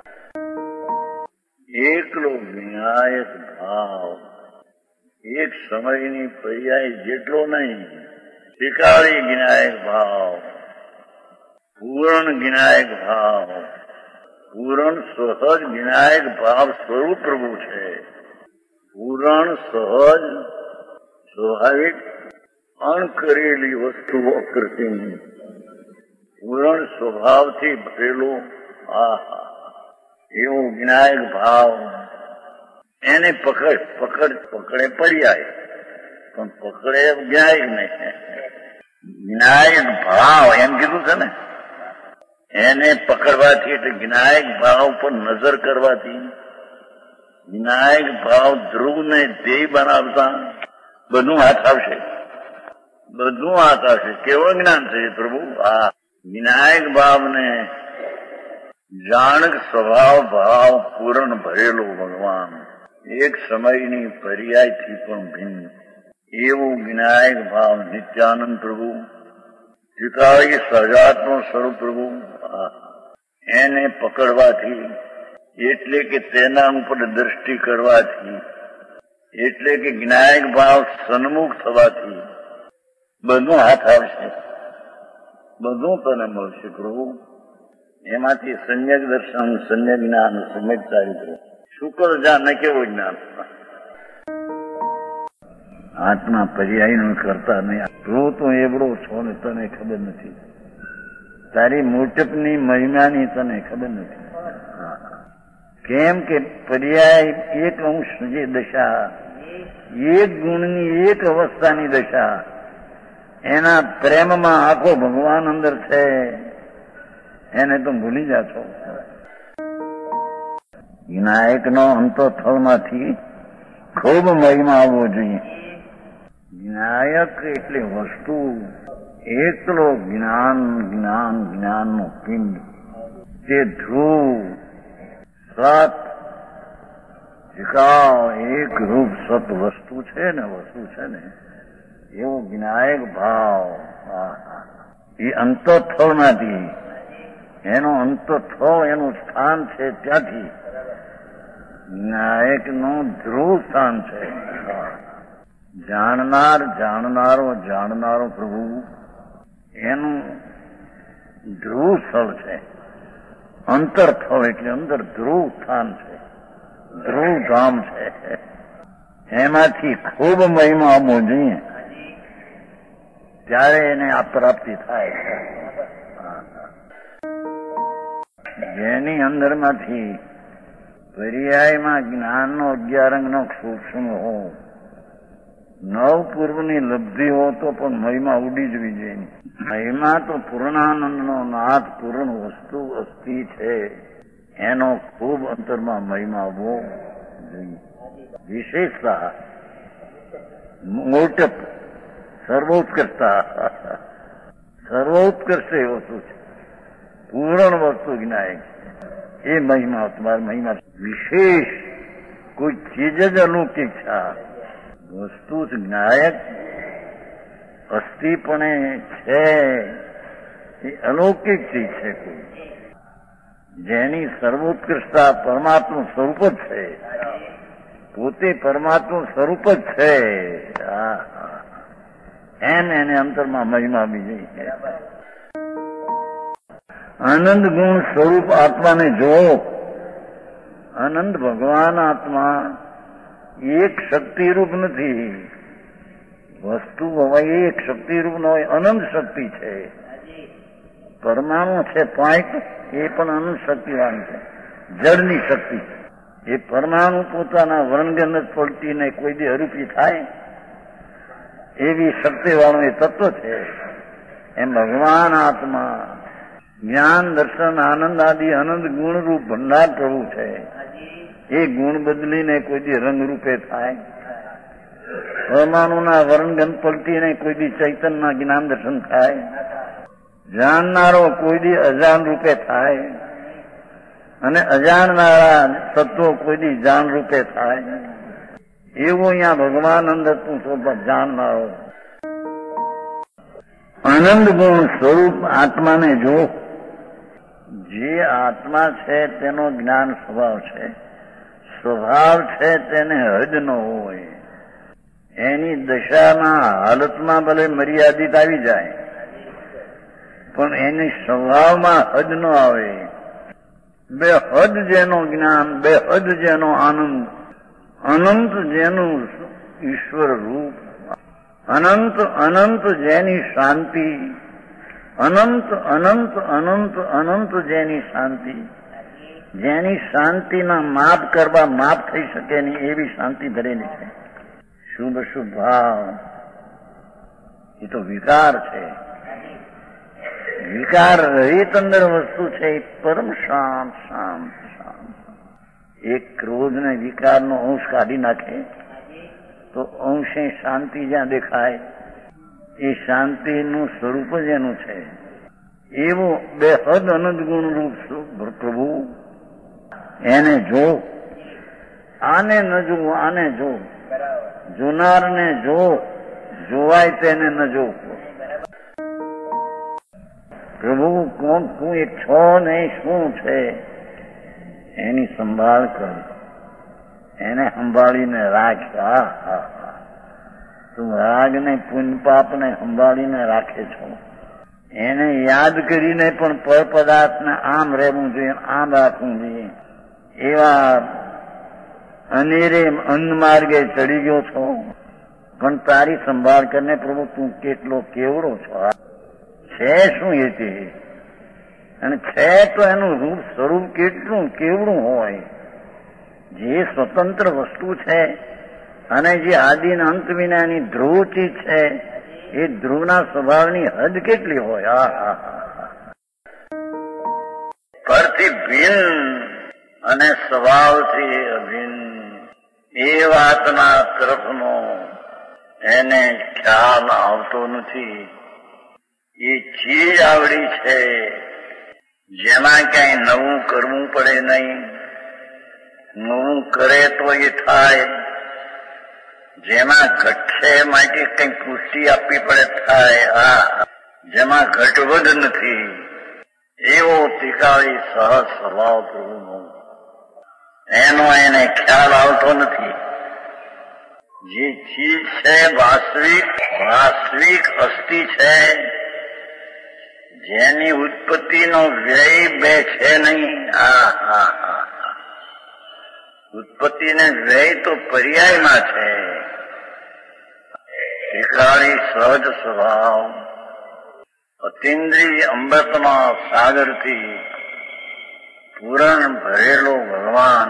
એકલો વિનાયક ભાવ એક સમયની પર્યાય જેટલો નહીં, શિકારી જ્ઞાયક ભાવ, પૂર્ણ જ્ઞાયક ભાવ, પૂર્ણ સહજ જ્ઞાયક ભાવ સ્વરૂપ પ્રભુ છે. પૂર્ણ સહજ સ્વાભાવિક અણકરેલી વસ્તુ અકૃત્રિમ પૂર્ણ સ્વભાવથી ભરેલું આહા એવું જ્ઞાયક ભાવ એને પકડ પકડ પકડે પર્યાય પણ પકડે જ્ઞાયક નહીં. જ્ઞાયક ભાવ એમ કીધું છે ને, એને પકડવાથી એટલે જ્ઞાયક ભાવ પર નજર કરવાથી જ્ઞાયક ભાવ ધ્રુવને ધ્યેય બનાવતા બધું હાથ આવશે, બધું હાથ આવશે. કેવું જ્ઞાન છે પ્રભુ? આ વિનાયક ભાવને જાણક સ્વભાવ ભાવ પૂર્ણ ભરેલો ભગવાન એક સમયની પર્યાયથી પણ ભિન્ન એવું વિનાયક ભાવ નિત્યાનંદ પ્રભુ ચિતાવી સહજાત્મ સ્વરૂપ પ્રભુ એને પકડવાથી એટલે કે તેના ઉપર દ્રષ્ટિ કરવાથી, એટલે કે જ્ઞાયક ભાવ સન્મુખ થવાથી બધું હાથ આવશે, બધું તને મળશે પ્રભુ. એમાંથી સમ્યક દર્શન, સમ્યક જ્ઞાન, સમ્યક ચારિત્ર, શુક્ર જાન કેવું જ્ઞાન. આત્મા પર્યાયનું કરતા નહીં. તું તો એવડો છો ને તને ખબર નથી, તારી મૂર્તપની મહિમાની તને ખબર નથી. કેમ કે પર્યાય એક અંશ જે દશા, એક ગુણની એક અવસ્થાની દશા, એના પ્રેમમાં આખો ભગવાન અંદર છે, એને તો ભૂલી જાશો. વિનાયકનો અંતોથળમાંથી ખૂબ મહિમા આવવો જોઈએ. વિનાયક એટલે વસ્તુ, એકલો જ્ઞાન જ્ઞાન જ્ઞાનનો પિંડ, તે ધ્રુવ સત વિકાવ એક રૂપ સત વસ્તુ છે ને, વસ્તુ છે ને, એવો વિનાયક ભાવ એ અંતોથળમાંથી, એનો અંતોથળ એનું સ્થાન છે, ત્યાંથી વિનાયકનું ધ્રુવ સ્થાન છે. જાણનાર જાણનારો જાણનારો પ્રભુ એનું ધ્રુવ સ્થળ છે. અંતરથળ એટલે અંદર ધ્રુવ સ્થાન છે, ધ્રુવ ધામ છે. એમાંથી ખૂબ મહિમા આવવો જોઈએ, ત્યારે એને આ પ્રાપ્તિ થાય. જેની અંદરમાંથી પર્યાયમાં જ્ઞાનનો અગિયાર અંગનો સૂક્ષ્મ હો, નવ પૂર્વની લબ્ધિ હો તો પણ મહિમા ઉડી જવી જોઈએ. મહિમા તો પૂર્ણાનંદનો નાથ પૂર્ણ વસ્તુ અસ્થિ છે, એનો ખૂબ અંતરમાં મહિમા આવવો જોઈએ. વિશેષતા મોટપ સર્વોત્કર્ષતા, સર્વોત્કર્ષ એ વસ્તુ છે, પૂર્ણ વસ્તુ જ્ઞાયક, એ મહિમા તમારા મહિમા. વિશેષ કોઈ ચીજ જ અલૌકિક છે, વસ્તુ જ જ્ઞાયક અસ્થિપણે છે, એ અલૌકિક ચીજ છે કોઈ, જેની સર્વોત્કૃષ્ટતા પરમાત્મા સ્વરૂપ જ છે, પોતે પરમાત્મા સ્વરૂપ જ છે. એને એને અંતરમાં મહિમા બીજી છે. આનંદ ગુણ સ્વરૂપ આત્માને જો, આનંદ ભગવાન આત્મા એક શક્તિરૂપ નથી, વસ્તુ હોય એક શક્તિરૂપ ન હોય, અનંત શક્તિ છે. પરમાણુ છે પાંચ, એ પણ અનંત શક્તિવાન છે, જળની શક્તિ. એ પરમાણુ પોતાના વર્ણગન પલટીને કોઈ દી અરૂપી થાય એવી શક્તિવાળું એ તત્વ છે. એમ ભગવાન આત્મા જ્ઞાન દર્શન આનંદ આદિ અનંત ગુણરૂપ ભંડાર પ્રભુ છે. એ ગુણ બદલીને કોઈ દી રંગરૂપે થાય, પરમાણુના વર્ણગન પલટીને કોઈ દી ચૈતન્યના જ્ઞાન દર્શન થાય, જાણનારો કોઈ દી અજાણ રૂપે થાય, અને અજાણનારા તત્વો કોઈ દી જાણ રૂપે થાય. એવું અહીંયા ભગવાન અંદર તું સ્વરૂપ જાણનારો આનંદ ગુણ સ્વરૂપ આત્માને જો. જે આત્મા છે તેનો જ્ઞાન સ્વભાવ છે, સ્વભાવ છે તેને હદ ન હોય. એની દશામાં હાલતમાં ભલે મર્યાદિત આવી જાય, પણ એની સ્વભાવમાં હદ ન આવે. બે હદ જેનું જ્ઞાન, બે હદ જેનો આનંદ, અનંત જેનું ઈશ્વર રૂપ, અનંત અનંત જેની શાંતિ, અનંત અનંત અનંત અનંત જેની શાંતિ, જેની શાંતિના માપ કરવા માપ થઈ શકે નહીં એવી શાંતિ ધરેલી છે. શુભ શુભ ભાવ એ તો વિકાર છે, વિકાર રહિત અંદર વસ્તુ છે, એ પરમ શાંત શાંત શાંત. એક ક્રોધને વિકારનો અંશ કાઢી નાખે તો અંશે શાંતિ જ્યાં દેખાય, એ શાંતિનું સ્વરૂપ જ એનું છે. એવું બેહદ અનંત ગુણ રૂપ પ્રભુ, એને જો. આને ન જોવું, આને જો. જોનારને જો, જોવાય તેને ન જો. પ્રભુ કોણ તું એક છો નહીં શું છે એની સંભાળ કર, એને સંભાળીને રાખ. હા હા હા, તું રાગને પુણ્ય પાપને સંભાળીને રાખે છો. એને યાદ કરીને પણ પર પદાર્થને આમ રહેવું જોઈએ, આમ રાખવું જોઈએ. એવા અનેરે અન્ન માર્ગે ચડી ગયો છો, પણ તારી સંભાળ કરીને પ્રભુ તું કેટલો કેવડો છો. છે શું એ તે? અને છે તો એનું રૂપ સ્વરૂપ કેટલું કેવડું હોય. જે સ્વતંત્ર વસ્તુ છે અને જે આદિ અંત વિનાની ધ્રુવ ચીજ છે, એ ધ્રુવના સ્વભાવની હદ કેટલી હોય. હા હા હા, પરથી ભિન્ન અને સ્વભાવથી અભિન્ન એ વાતના તરફનો એને ખ્યાલ આવતો નથી. એ ચીજ આવડી છે જેમાં ક્યાંય નવું કરવું પડે નહીં. નવું કરે તો એ થાય. જેમાં ઘટશે માટે કંઈ પુષ્ટિ આપવી પડે થાય. આ જેમાં ઘટવધ નથી એવો ટીકાળી સહજ સ્વભાવ પ્રભુનો, એનો એને ખ્યાલ આવતો નથી. જે ચીજ છે વાસ્તવિક વાસ્તવિક અસ્થિ છે, જેની ઉત્પત્તિનો વ્યય બે છે નહીં. આ હા હા, ઉત્પત્તિ ને વ્યય તો પર્યાયમાં છે. ટીકાળી સહજ સ્વભાવ અતિન્દ્રિય અમૃતના સાગરથી પૂરણ ભરેલો ભગવાન,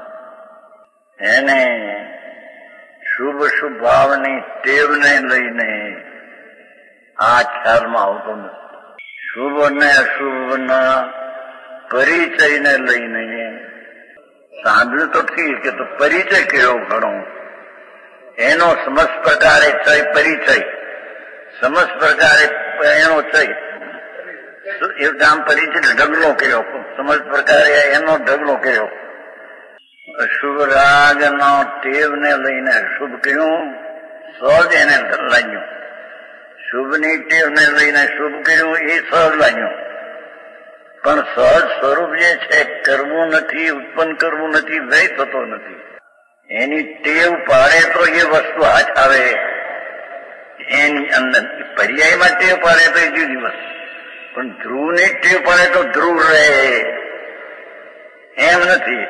એને શુભ શુભ ભાવની ટેવને લઈને આ ખ્યાલમાં આવતો નથી. શુભ અને અશુભના પરિચયને લઈને સાંભળ્યું તો ઠીક કે તો પરિચય કેવો ઘણો, એનો સમસ્ત પ્રકારે છે પરિચય, સમસ્ત પ્રકારે એનો છે એક આમ પરિચય ઢગલો કર્યો, સમસ્ત પ્રકારે એનો ઢગલો કર્યો. અશુભ રાગ નો ટેવને લઈને અશુભ કહ્યું, સહજ એને લાગ્યું. શુભની ટેવને લઈને શુભ કર્યું, એ સહજ લાગ્યું. પણ સહજ સ્વરૂપ જે છે કરવું નથી, ઉત્પન્ન કરવું નથી, વ્યય થતો નથી. એની ટેવ પાડે તો એ વસ્તુ હાથ આવે. એની અંદર પર્યાયમાં ટેવ પાડે તો એ જુદી વસ્તુ, પણ ધ્રુવની ટેવ પાડે તો ધ્રુવ રહે એમ નથી.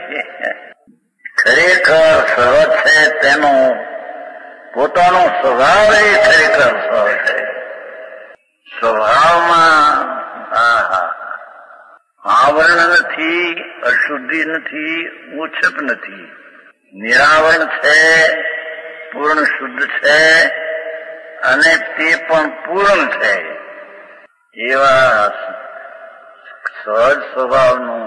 ખરેખર સહજ છે તેનો પોતાનો સ્વભાવ એ ખરેખર સહજ છે. સ્વભાવમાં હા હા આવરણ નથી, અશુદ્ધિ નથી, ઓછપ નથી, નિરાવરણ છે, પૂર્ણ શુદ્ધ છે અને તે પણ પૂર્ણ છે. એવા સહજ સ્વભાવનો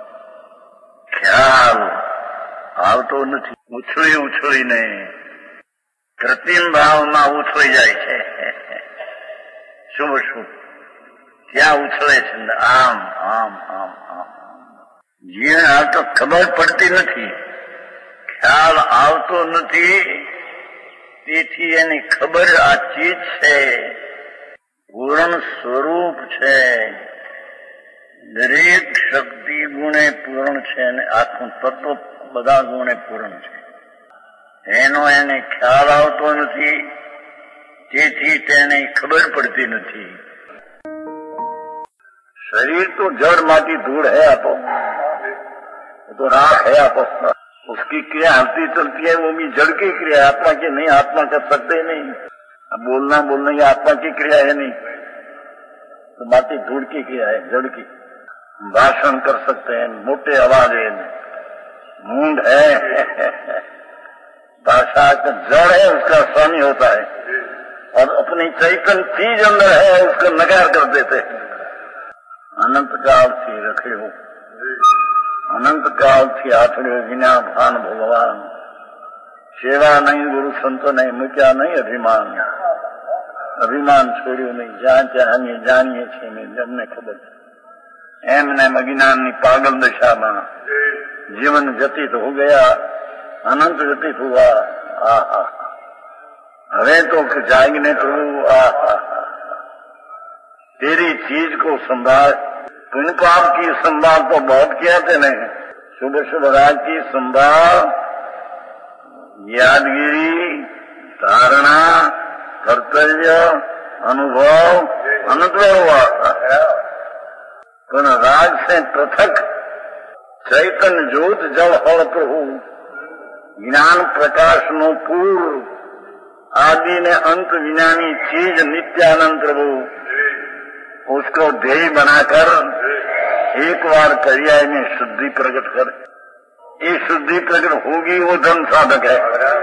ખ્યાલ આવતો નથી. ઉછળી ઉછળીને કૃત્રિમ ભાવમાં ઉછળી જાય છે. શુભ શુભ ત્યાં ઉછળે છે, આમ આમ આમ આમ. જીવન આ તો ખબર પડતી નથી, ખ્યાલ આવતો નથી. તેથી એની ખબર આ ચીજ છે, પૂર્ણ સ્વરૂપ છે, દરેક શક્તિ ગુણે પૂર્ણ છે અને આખું તત્વ બધા ગુણે પૂર્ણ છે. એનો એને ખ્યાલ આવતો નથી, તેથી તેને ખબર પડતી નથી. शरीर तो जड़ माटी धूल है आपो, तो राख है आपो, उसकी क्रिया हलती चलती है, वो भी जड़ की क्रिया है, आत्मा की नहीं. आत्मा कर सकते नहीं. अब बोलना बोलना ये आत्मा की क्रिया है नहीं, तो माटी धूल की क्रिया है, जड़ की. भाषण कर सकते हैं मोटे आवाज है, मूंड है, भाषा का जड़ है, उसका स्वामी होता है, और अपनी चैतन्य चीज अंदर है उसका नकार कर देते हैं. अनंत काल થી રખે હો, અનંત કાળથી આથડ્યો વિના ભાન ભગવાન. સેવા નહીં, ગુરુ સંતો નહીં, મૂક્યા નહીં અભિમાન. અભિમાન છોડ્યું નહીં, જ્યાં જ્યાં જાણીએ છીએ ને જમને ખબર છે. એમને અજ્ઞાનની પાગલ દશામાં જીવન વ્યતીત હો ગયા, અનંત વ્યતીત હુआ. આ હા હવે તો જાગને તો આ तेरी चीज को संभाल. पुण्य पाप की संभाल तो बहुत किया थे नहीं, शुभ शुभ राग की संभाल, यादगिरी, धारणा, कर्तव्य, अनुभव अनंतवर हुआ था। पण राग से पृथक चैतन्य ज्योत जल हल प्रभु ज्ञान प्रकाश नो पूर्व आदि ने अंत विनानी चीज नित्यानंद प्रभु उसको ध्येय बनाकर एक बार पर्याय में शुद्धि प्रकट कर, ये शुद्धि प्रकट होगी वो धन साधक है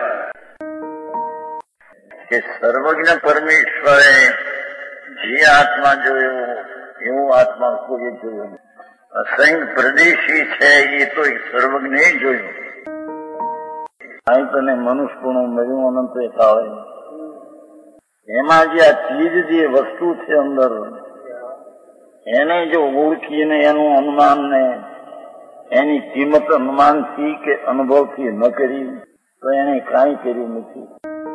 कि सर्वज्ञ परमेश्वरे જે આત્મા જોયો એવો આત્મા કોઈ જોયો અસંખ્ય પ્રદેશી છે એ તો સર્વજ્ઞ જોયું. અહીં તને મનુષ્યપણું મળ્યું અનંત આવે એમાં જે આ ચીજ જે વસ્તુ છે અંદર એને જો ઓળખીને એનું અનુમાન ને એની કિંમત અનુમાનથી કે અનુભવથી ન કરી તો એને કાંઈ કર્યું નથી.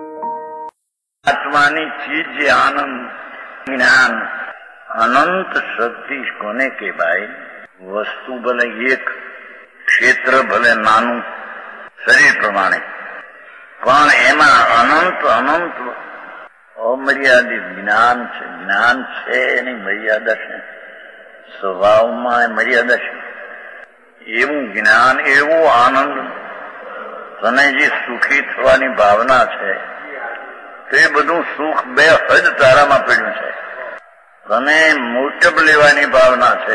આત્માની ચીજ જે આનંદ જ્ઞાન અનંત શક્તિ કોને કે ભાઈ વસ્તુ ભલે એક ક્ષેત્ર ભલે નાનું શરીર પ્રમાણે પણ એમાં અનંત અનંત અમર્યાદિત જ્ઞાન છે. જ્ઞાન છે એની મર્યાદા છે, સ્વભાવમાં મર્યાદા છે. એવું જ્ઞાન એવો આનંદ તને જે સુખી થવાની ભાવના છે તે બધું સુખ બે હદ તારામાં પડ્યું છે. તને મોટપ લેવાની ભાવના છે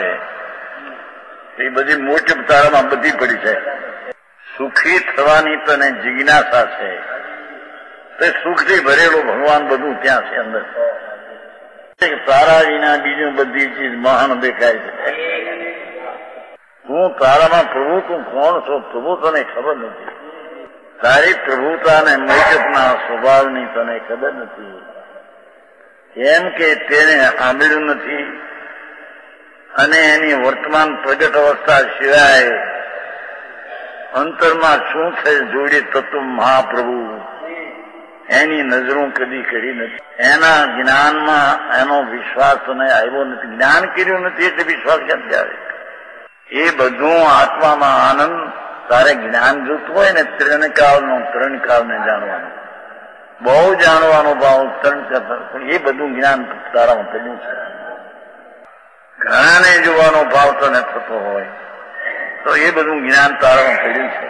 એ બધી મોટપ તારામાં બધી પડી છે. સુખી થવાની તને જિજ્ઞાસા છે તે સુખથી ભરેલો ભગવાન બધું ત્યાં છે અંદર. તારા વિના બીજું બધી ચીજ મહાન દેખાય છે. તું તારામાં પ્રભુ તું કોણ છો પ્રભુ તને ખબર નથી. તારી પ્રભુતા ને મોટપના સ્વભાવની તને ખબર નથી. કેમ કે તેને સાંભળ્યું નથી અને એની વર્તમાન પ્રગટ અવસ્થા સિવાય અંતરમાં શું છે જોડે તત્વ મહાપ્રભુ એની નજરો કદી કરી નથી. એના જ્ઞાનમાં એનો વિશ્વાસ તને આવ્યો નથી. જ્ઞાન કર્યું નથી એટલે વિશ્વાસ ક્યાંથી આવે? એ બધું આત્મામાં આનંદ તારે જ્ઞાન જોતું હોય ને ત્રણ કાળનો ત્રણ કાળને જાણવાનું બહુ જાણવાનો ભાવ ત્રણ એ બધું જ્ઞાન તારામાં પડ્યું છે. ઘણાને જોવાનો ભાવ તને થતો હોય તો એ બધું જ્ઞાન તારામાં પડ્યું છે.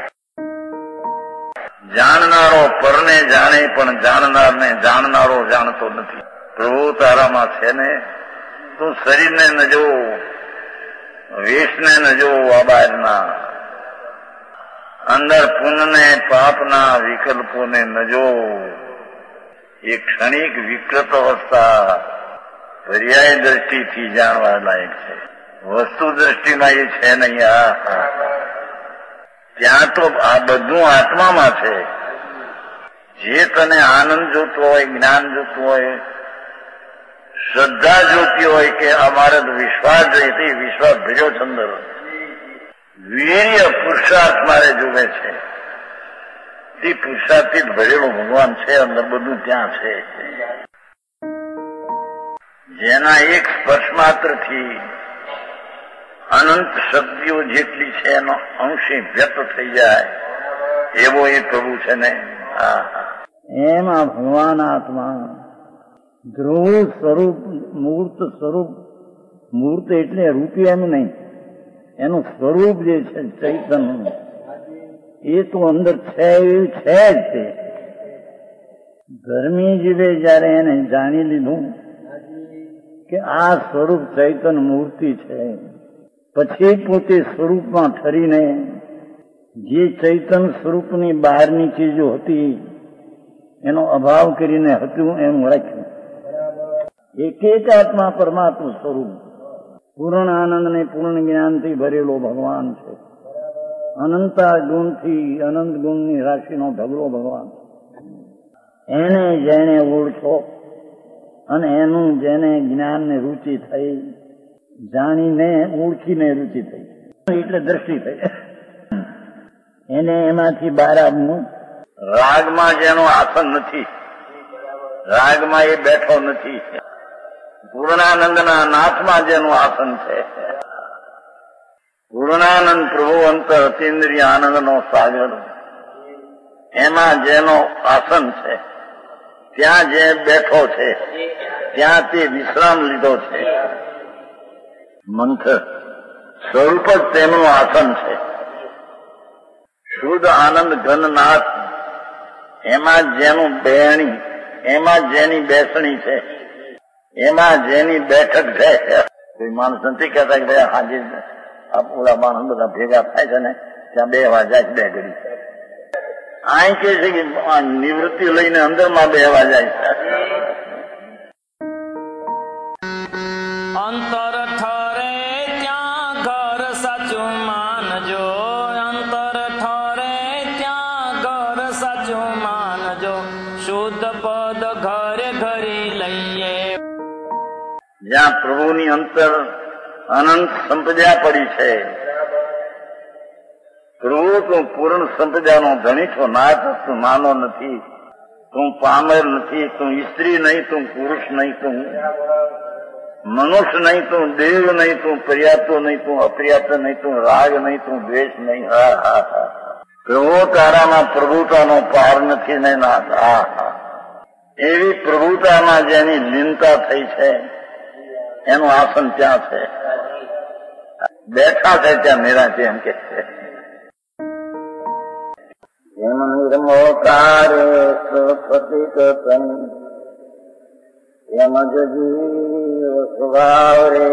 જાણનારો પરને જાણે પણ જાણનારને જાણનારો જાણતો નથી. પ્રભુ તારામાં છે ને તું શરીરને ન જોવો, વેશને ન જોવો, આ બહારના અંદર પુણ્યને પાપના વિકલ્પોને ન જોવો. એ ક્ષણિક વિકૃત અવસ્થા પર્યાય દ્રષ્ટિથી જાણવા લાયક છે. વસ્તુ દ્રષ્ટિમાં એ છે નહીં. આ ત્યાં તો આ બધું આત્મામાં છે. જે તને આનંદ જોતો હોય, જ્ઞાન જોતું હોય, શ્રદ્ધા જોતી હોય કે અમારે તો વિશ્વાસ જોઈએ વિશ્વાસ ભર્યો છે અંદર. વીર્ય પુરુષાર્થ મારે જોવે છે તે પુરુષાર્થથી જ ભરેલો ભગવાન છે અંદર બધું ત્યાં છે. જેના એક સ્પર્શ માત્રથી અનંત શક્તિઓ જેટલી છે એનો અંશી વ્યક્ત થઈ જાય એવો એ પ્રભુ છે ને. એમાં ભગવાન આત્મા ધ્રુવ સ્વરૂપ મૂર્ત સ્વરૂપ. મૂર્ત એટલે રૂપિયા એનું નહીં, એનું સ્વરૂપ જે છે ચૈતન્ય એ તો અંદર છે એવું છે જ. તે ધર્મી જીવે જયારે એને જાણી લીધું કે આ સ્વરૂપ ચૈતન્ય મૂર્તિ છે પછી પોતે સ્વરૂપમાં ઠરીને જે ચૈતન્ય સ્વરૂપની બહારની ચીજો હતી એનો અભાવ કરીને હતું એનું રાખ્યું. એક એક આત્મા પરમાત્મા સ્વરૂપ પૂર્ણ આનંદ ને પૂર્ણ જ્ઞાનથી ભરેલો ભગવાન છે. અનંતા ગુણથી અનંત ગુણની રાશિનો ઢગલો ભગવાન. એને જેને ઓળખો અને એનું જેને જ્ઞાનને રુચિ થઈ, જાણીને ઓળખીને રુચિ થઈ એટલે દ્રષ્ટિ થઈ, એને એમાંથી બહાર આવવું. રાગમાં જેનું આસન નથી, રાગમાં એ બેઠો નથી. પૂર્ણાનંદના નાથમાં જેનું આસન છે, પૂર્ણાનંદ પ્રભુ અંતર અતીન્દ્રિય આનંદનો સાગર, એમાં જેનો આસન છે, ત્યાં જે બેઠો છે, ત્યાં તે વિશ્રામ લીધો છે. મંથર સ્વરૂપ જ તેમનું આસન છે. શુદ્ધ આનંદ ઘનનાથ, એમાં જેનું બેણી, એમાં જેની બેસણી છે, એમાં જેની બેઠક છે. કોઈ માણસ નથી કહેતા કે ભાઈ હાજી ઓલા માણસ બધા ભેગા થાય છે ને ત્યાં બે વાર જાય બે ઘડી. અહીં કે છે કે નિવૃત્તિ લઈને અંદરમાં બેહવા જાય છે. અંતર ઠરે ત્યાં ઘર સાચું માનજો, અંતર ઠરે ત્યાં ઘર સાચું માનજો, શુદ્ધ પદ ઘરે ઘરી લઈએ. જ્યાં પ્રભુની અંતર અનંત સંપદા પડી છે, પ્રભુ તું પૂર્ણ સંપદાનો ધણી છો. નાથ તું નાનો નથી, તું પામર નથી, તું સ્ત્રી નહીં, તું પુરુષ નહીં, તું મનુષ્ય નહીં, તું દેવ નહીં, તું પર્યાપ્ત નહીં, તું અપર્યાપ્ત નહીં, તું રાગ નહીં, તું દ્વેષ નહીં. હા હા હા પ્રભુ તારામાં પ્રભુતાનો પાર નથી ને નાથ. હા હા એવી પ્રભુતામાં જેની લીનતા થઈ છે એનું આસન ત્યાં છે, બેઠા છે ત્યાં નિરાંતે એમ કે છે. એમ નિર્મોકારે સ્વપતિક તન, એમ જ જીવ સ્વભાવ રે,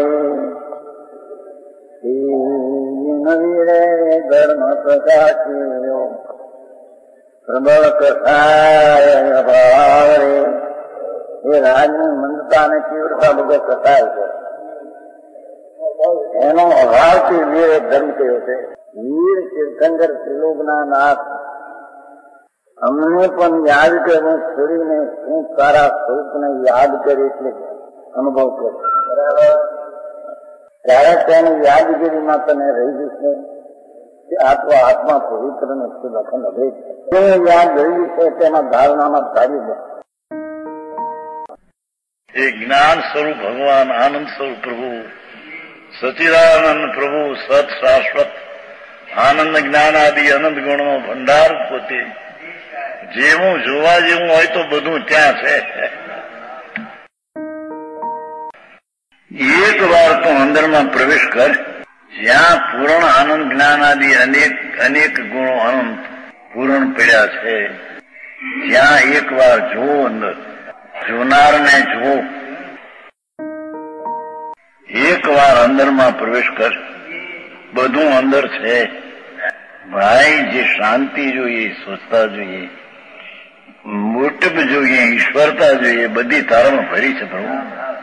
નવી રે ધર્મ પ્રકાશ્યો, પ્રબળ કથાય ભાવ રે. એ રાજની મંદતા અને તીવ્રતા બધો કથાય છે, એનો અભાવથી વીર ધર્મ કયો છે. વીર તીર્થંકર ત્રિલોકના નાથ, અમને પણ યાદ કરે છોડીને હું તારા સ્વરૂપને યાદ કરી એટલે અનુભવ કરે. બરાબર ત્યારે તેની યાદગીરીમાં તને રહી જશે કે આત્મા આત્મા પવિત્ર ને શુદ્ધ અખંડ અભેદ છે. યાદ રહી છે તેમાં ધારણામાં ધારી દે. એ જ્ઞાન સ્વરૂપ ભગવાન, આનંદ સ્વરૂપ પ્રભુ, સચિદાનંદ પ્રભુ, સત શાશ્વત આનંદ જ્ઞાન આદિ અનંત ગુણનો ભંડાર પોતે. જેવું જોવા જેવું હોય તો બધું ત્યાં છે. એક વાર તો અંદરમાં પ્રવેશ કર, જ્યાં પૂર્ણ આનંદ જ્ઞાન આદિ અનેક અનેક ગુણો અનંત પૂર્ણ પડ્યા છે, ત્યાં એક વાર જો અંદર જોનારને જો. એક વાર અંદરમાં પ્રવેશ કર, બધું અંદર છે. ભાઈ જે શાંતિ જોઈએ, સ્વચ્છતા જોઈએ, મોટપ જોઈએ, ઈશ્વરતા જોઈએ, બધી તારામાં ભરી છે પ્રભુ.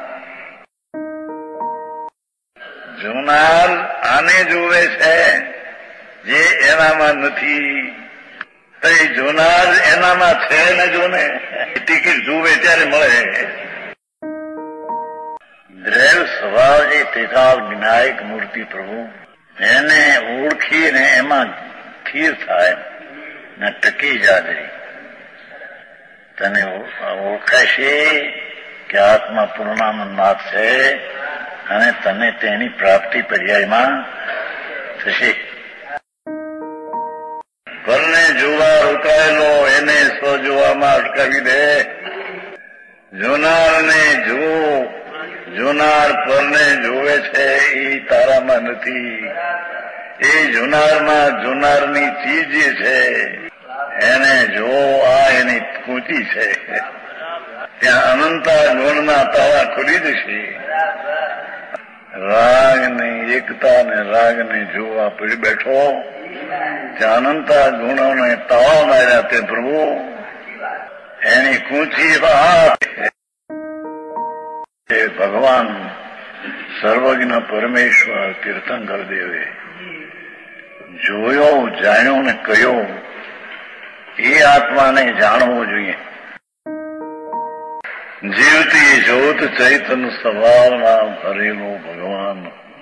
જોનાર આને જોવે છે જે એનામાં નથી, તો એ જોનાર એનામાં છે ને જોને ટિકિટ જુએ ત્યારે મળે. દ્રૈવ સ્વભાવ જે ત્રિકાલ વિનાયક મૂર્તિ પ્રભુ, એને ઓળખીને એમાં સ્થિર થાય ને ટકી જાય. તને ઓળખાશે કે આત્મા પૂર્ણાનંદ નાથ છે અને તને તેની પ્રાપ્તિ પર્યાયમાં થશે. પરને જોવા રોકાયેલો એને સ્વ જોવામાં અટકાવી દે. જોનારને જો, જોનાર પરને જોવે છે એ તારામાં નથી. એ જોનારમાં જોનારની ચીજ છે, એને જો. આ એની કૃતિ છે. ત્યાં અનંતા ગુણના તારા ખુલી જશે. રાગની એકતા ને રાગને જોવા પડી બેઠો, ત્યાં અનંતા ગુણોને તાવા માર્યા તે પ્રભુ. એની કૂંચી વાત એ ભગવાન સર્વજ્ઞ પરમેશ્વર તીર્થંકર દેવે જોયો, જાણ્યો ને કયો. એ આત્માને જાણવો જોઈએ. જીવતી જ્યોત ચૈતન્ય સવારમાં ભરેલો ભગવાન,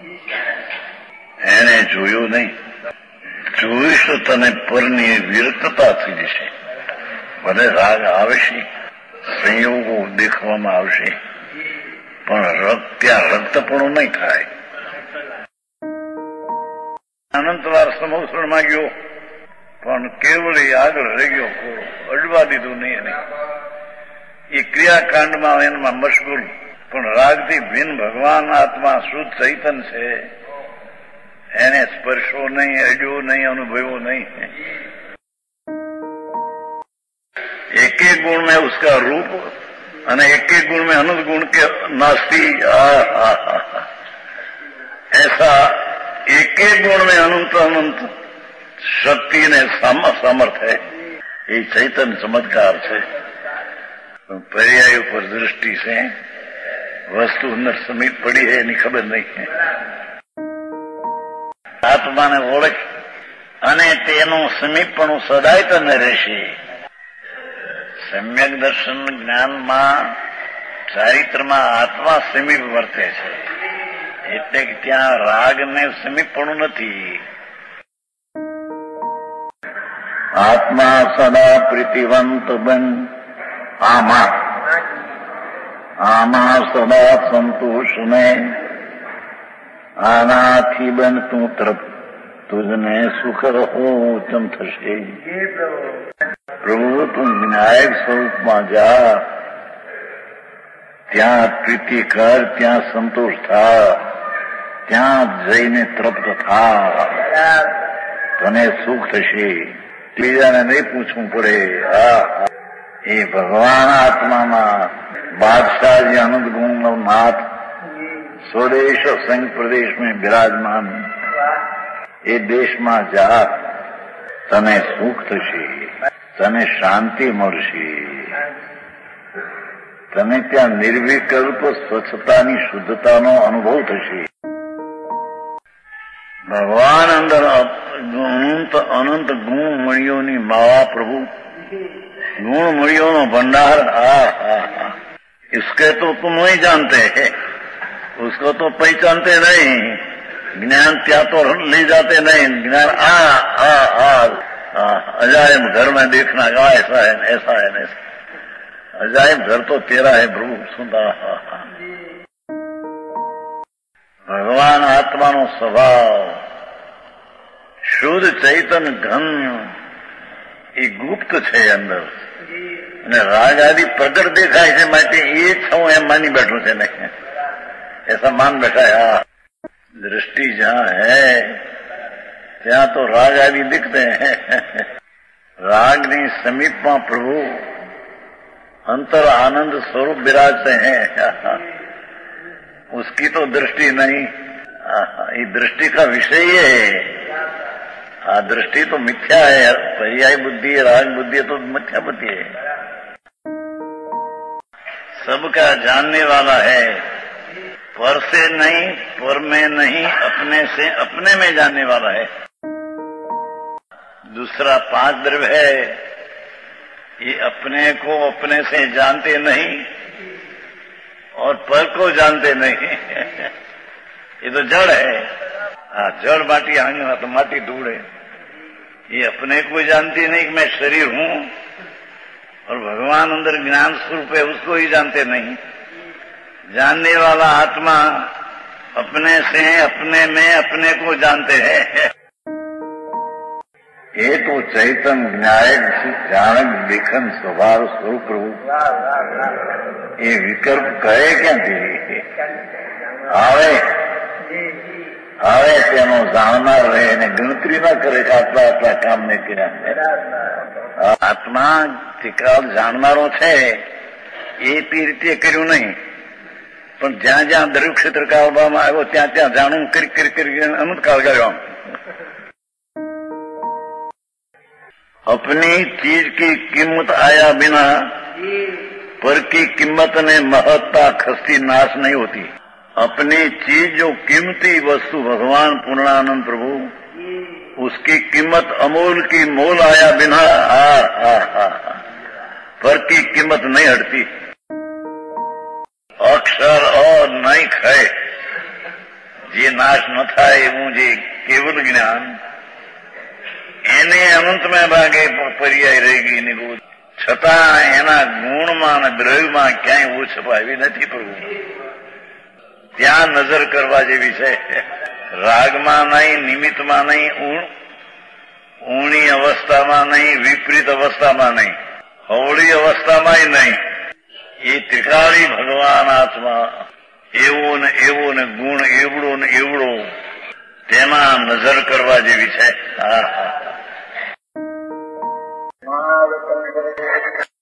એને જોયું નહીં. જોઈશ તો તને પરની વિરક્તતા થઈ જશે. ભલે રાગ આવશે, સંયોગો દેખવામાં આવશે, પણ રક્ત ત્યાં રક્તપણું નહીં થાય. અનંત વાર સમોસણમાં ગયો પણ કેવળ આગળ રહી ગયો, અડવા દીધું નહીં. એને એ ક્રિયાકાંડમાં એમાં મશગુલ, પણ રાગથી ભિન્ન ભગવાન આત્મા શુદ્ધ ચૈતન છે, એને સ્પર્શો નહીં, અડ્યો નહીં, અનુભવ્યો नहीं. एक एक गुण में उसका रूप और एक एक गुण में अनंत गुण के नास्ती. ऐसा एक एक गुण में अनंत अनंत शक्ति ने समर्थ है. ये चैतन्य चमत्कार है. पर्याय पर दृष्टि से वस्तु अंदर समीप पड़ी है एनी खबर नहीं है. આત્માને ઓળખ અને તેનું સમીપણું સદાય તને રહેશે. સમ્યક દર્શન જ્ઞાનમાં ચારિત્રમાં આત્મા સમીપ વર્તે છે, એટલે કે ત્યાં રાગને સમીપણું નથી. આત્મા સદા પ્રીતિવંત બન, આમાં આમાં સદા સંતોષ ને આનાથી બન તું તૃપ્ત, તુજને સુખ રહો ઉત્તમ થશે. પ્રભુ તું વિનાયક સ્વરૂપમાં જા, ત્યાં પ્રીતિ કર, ત્યાં સંતોષ થા, ત્યાં જઈને તૃપ્ત થા, તને સુખ થશે. બીજાને નહીં પૂછવું પડે. આ એ ભગવાન આત્મામાં બાદશાહજી અનંત ગુણનો નાથ स्वदेश और संघ प्रदेश में विराजमान, ये देश में जा, तने सुख थशे, तने शांति मळशे, तने त्या निर्विकल्प स्वच्छतानी शुद्धतानो अनुभव थशे. भगवान अंदर अनंत अनंत गुण मणियोनी मावा प्रभु, गुण मणियोनो भंडार. आ हा हा इसके तो तुम नहीं जानते हैं, उसको तो पहचानते नहीं. ज्ञान क्या तो ले जाते नहीं. ज्ञान आ आ आ अजायब घर में देखना, ऐसा है ऐसा है ऐसा. अजायब घर तो तेरा है प्रभु. सुनता भगवान आत्मा नो स्वभाव शुद्ध चैतन घन એ ગુપ્ત છે અંદર, અને રાગ આદિ પ્રગટ દેખાય છે માટે એ છું એમ માની બેઠું છે નહીં, ऐसा मान बैठा है. दृष्टि जहाँ है ત્યાં તો રાગ આદि दिखते हैं. रागनी समीप में प्रभु अंतर आनंद स्वरूप विराजते हैं. उसकी तो दृष्टि नहीं. ये दृष्टि का विषय है. आ दृष्टि तो मिथ्या है. पर्याय बुद्धि, राग बुद्धि तो मिथ्या बुद्धि है. सबका जानने वाला है, पर से नहीं, पर में नहीं, अपने से अपने में जानने वाला है. दूसरा पांच द्रव्य है, ये अपने को अपने से जानते नहीं और पर को जानते नहीं. ये तो जड़ है. हाँ, जड़ माटी आंगी तो माटी धूड़ है. ये अपने को जानती नहीं कि मैं शरीर हूं, और भगवान अंदर ज्ञान स्वरूप है उसको ही जानते नहीं. जानने वाला आत्मा अपने से अपने में अपने को जानते हैं. ये तो चैतन न्यायक जानक लेखन स्वभाव स्वरूप प्रभु ये विकल्प कहे क्या थी आवे आवे तेनो जाणनार रहे ने गणतरी न करे कि आटला आटला काम ने कर्या. आत्मा ટીકાળ જાણનારો છે એ તે રીતે કર્યું નહીં, પણ જ્યાં જ્યાં દરેક ક્ષેત્ર કાઢવામાં આવ્યો ત્યાં ત્યાં જાણું કરી કરી કરી અનંત કાળ કર્યો. अपनी चीज की कीमत आया बिना पर की कीमत ने महत्ता खस्ती नाश नहीं होती. अपनी चीज जो कीमती वस्तु भगवान पूर्णानंद प्रभु उसकी कीमत अमूल की मोल आया बिना आ, आ, आ, पर की कीमत नहीं हटती. अक्षर और नहीं खाए જે નાશ ન થાય એવું જે કેવલ જ્ઞાન એને અનંતમાં ભાગે પર્યાય રહી ગઈ ને છતાં એના ગુણમાં અને દ્રવ્યમાં ક્યાંય ઓછ પાવી નથી પ્રભુ. ત્યાં નજર કરવા જેવી છે. રાગમાં નહીં, નિમિત્તમાં નહીં, ઊણી અવસ્થામાં નહીં, વિપરીત અવસ્થામાં નહીં, હવળી અવસ્થામાંય નહીં. એ ત્રિકાળી ભગવાન આત્મા એવો ને એવો ને ગુણ એવડો ને એવડો, તેમાં નજર કરવા જેવી છે. હા હા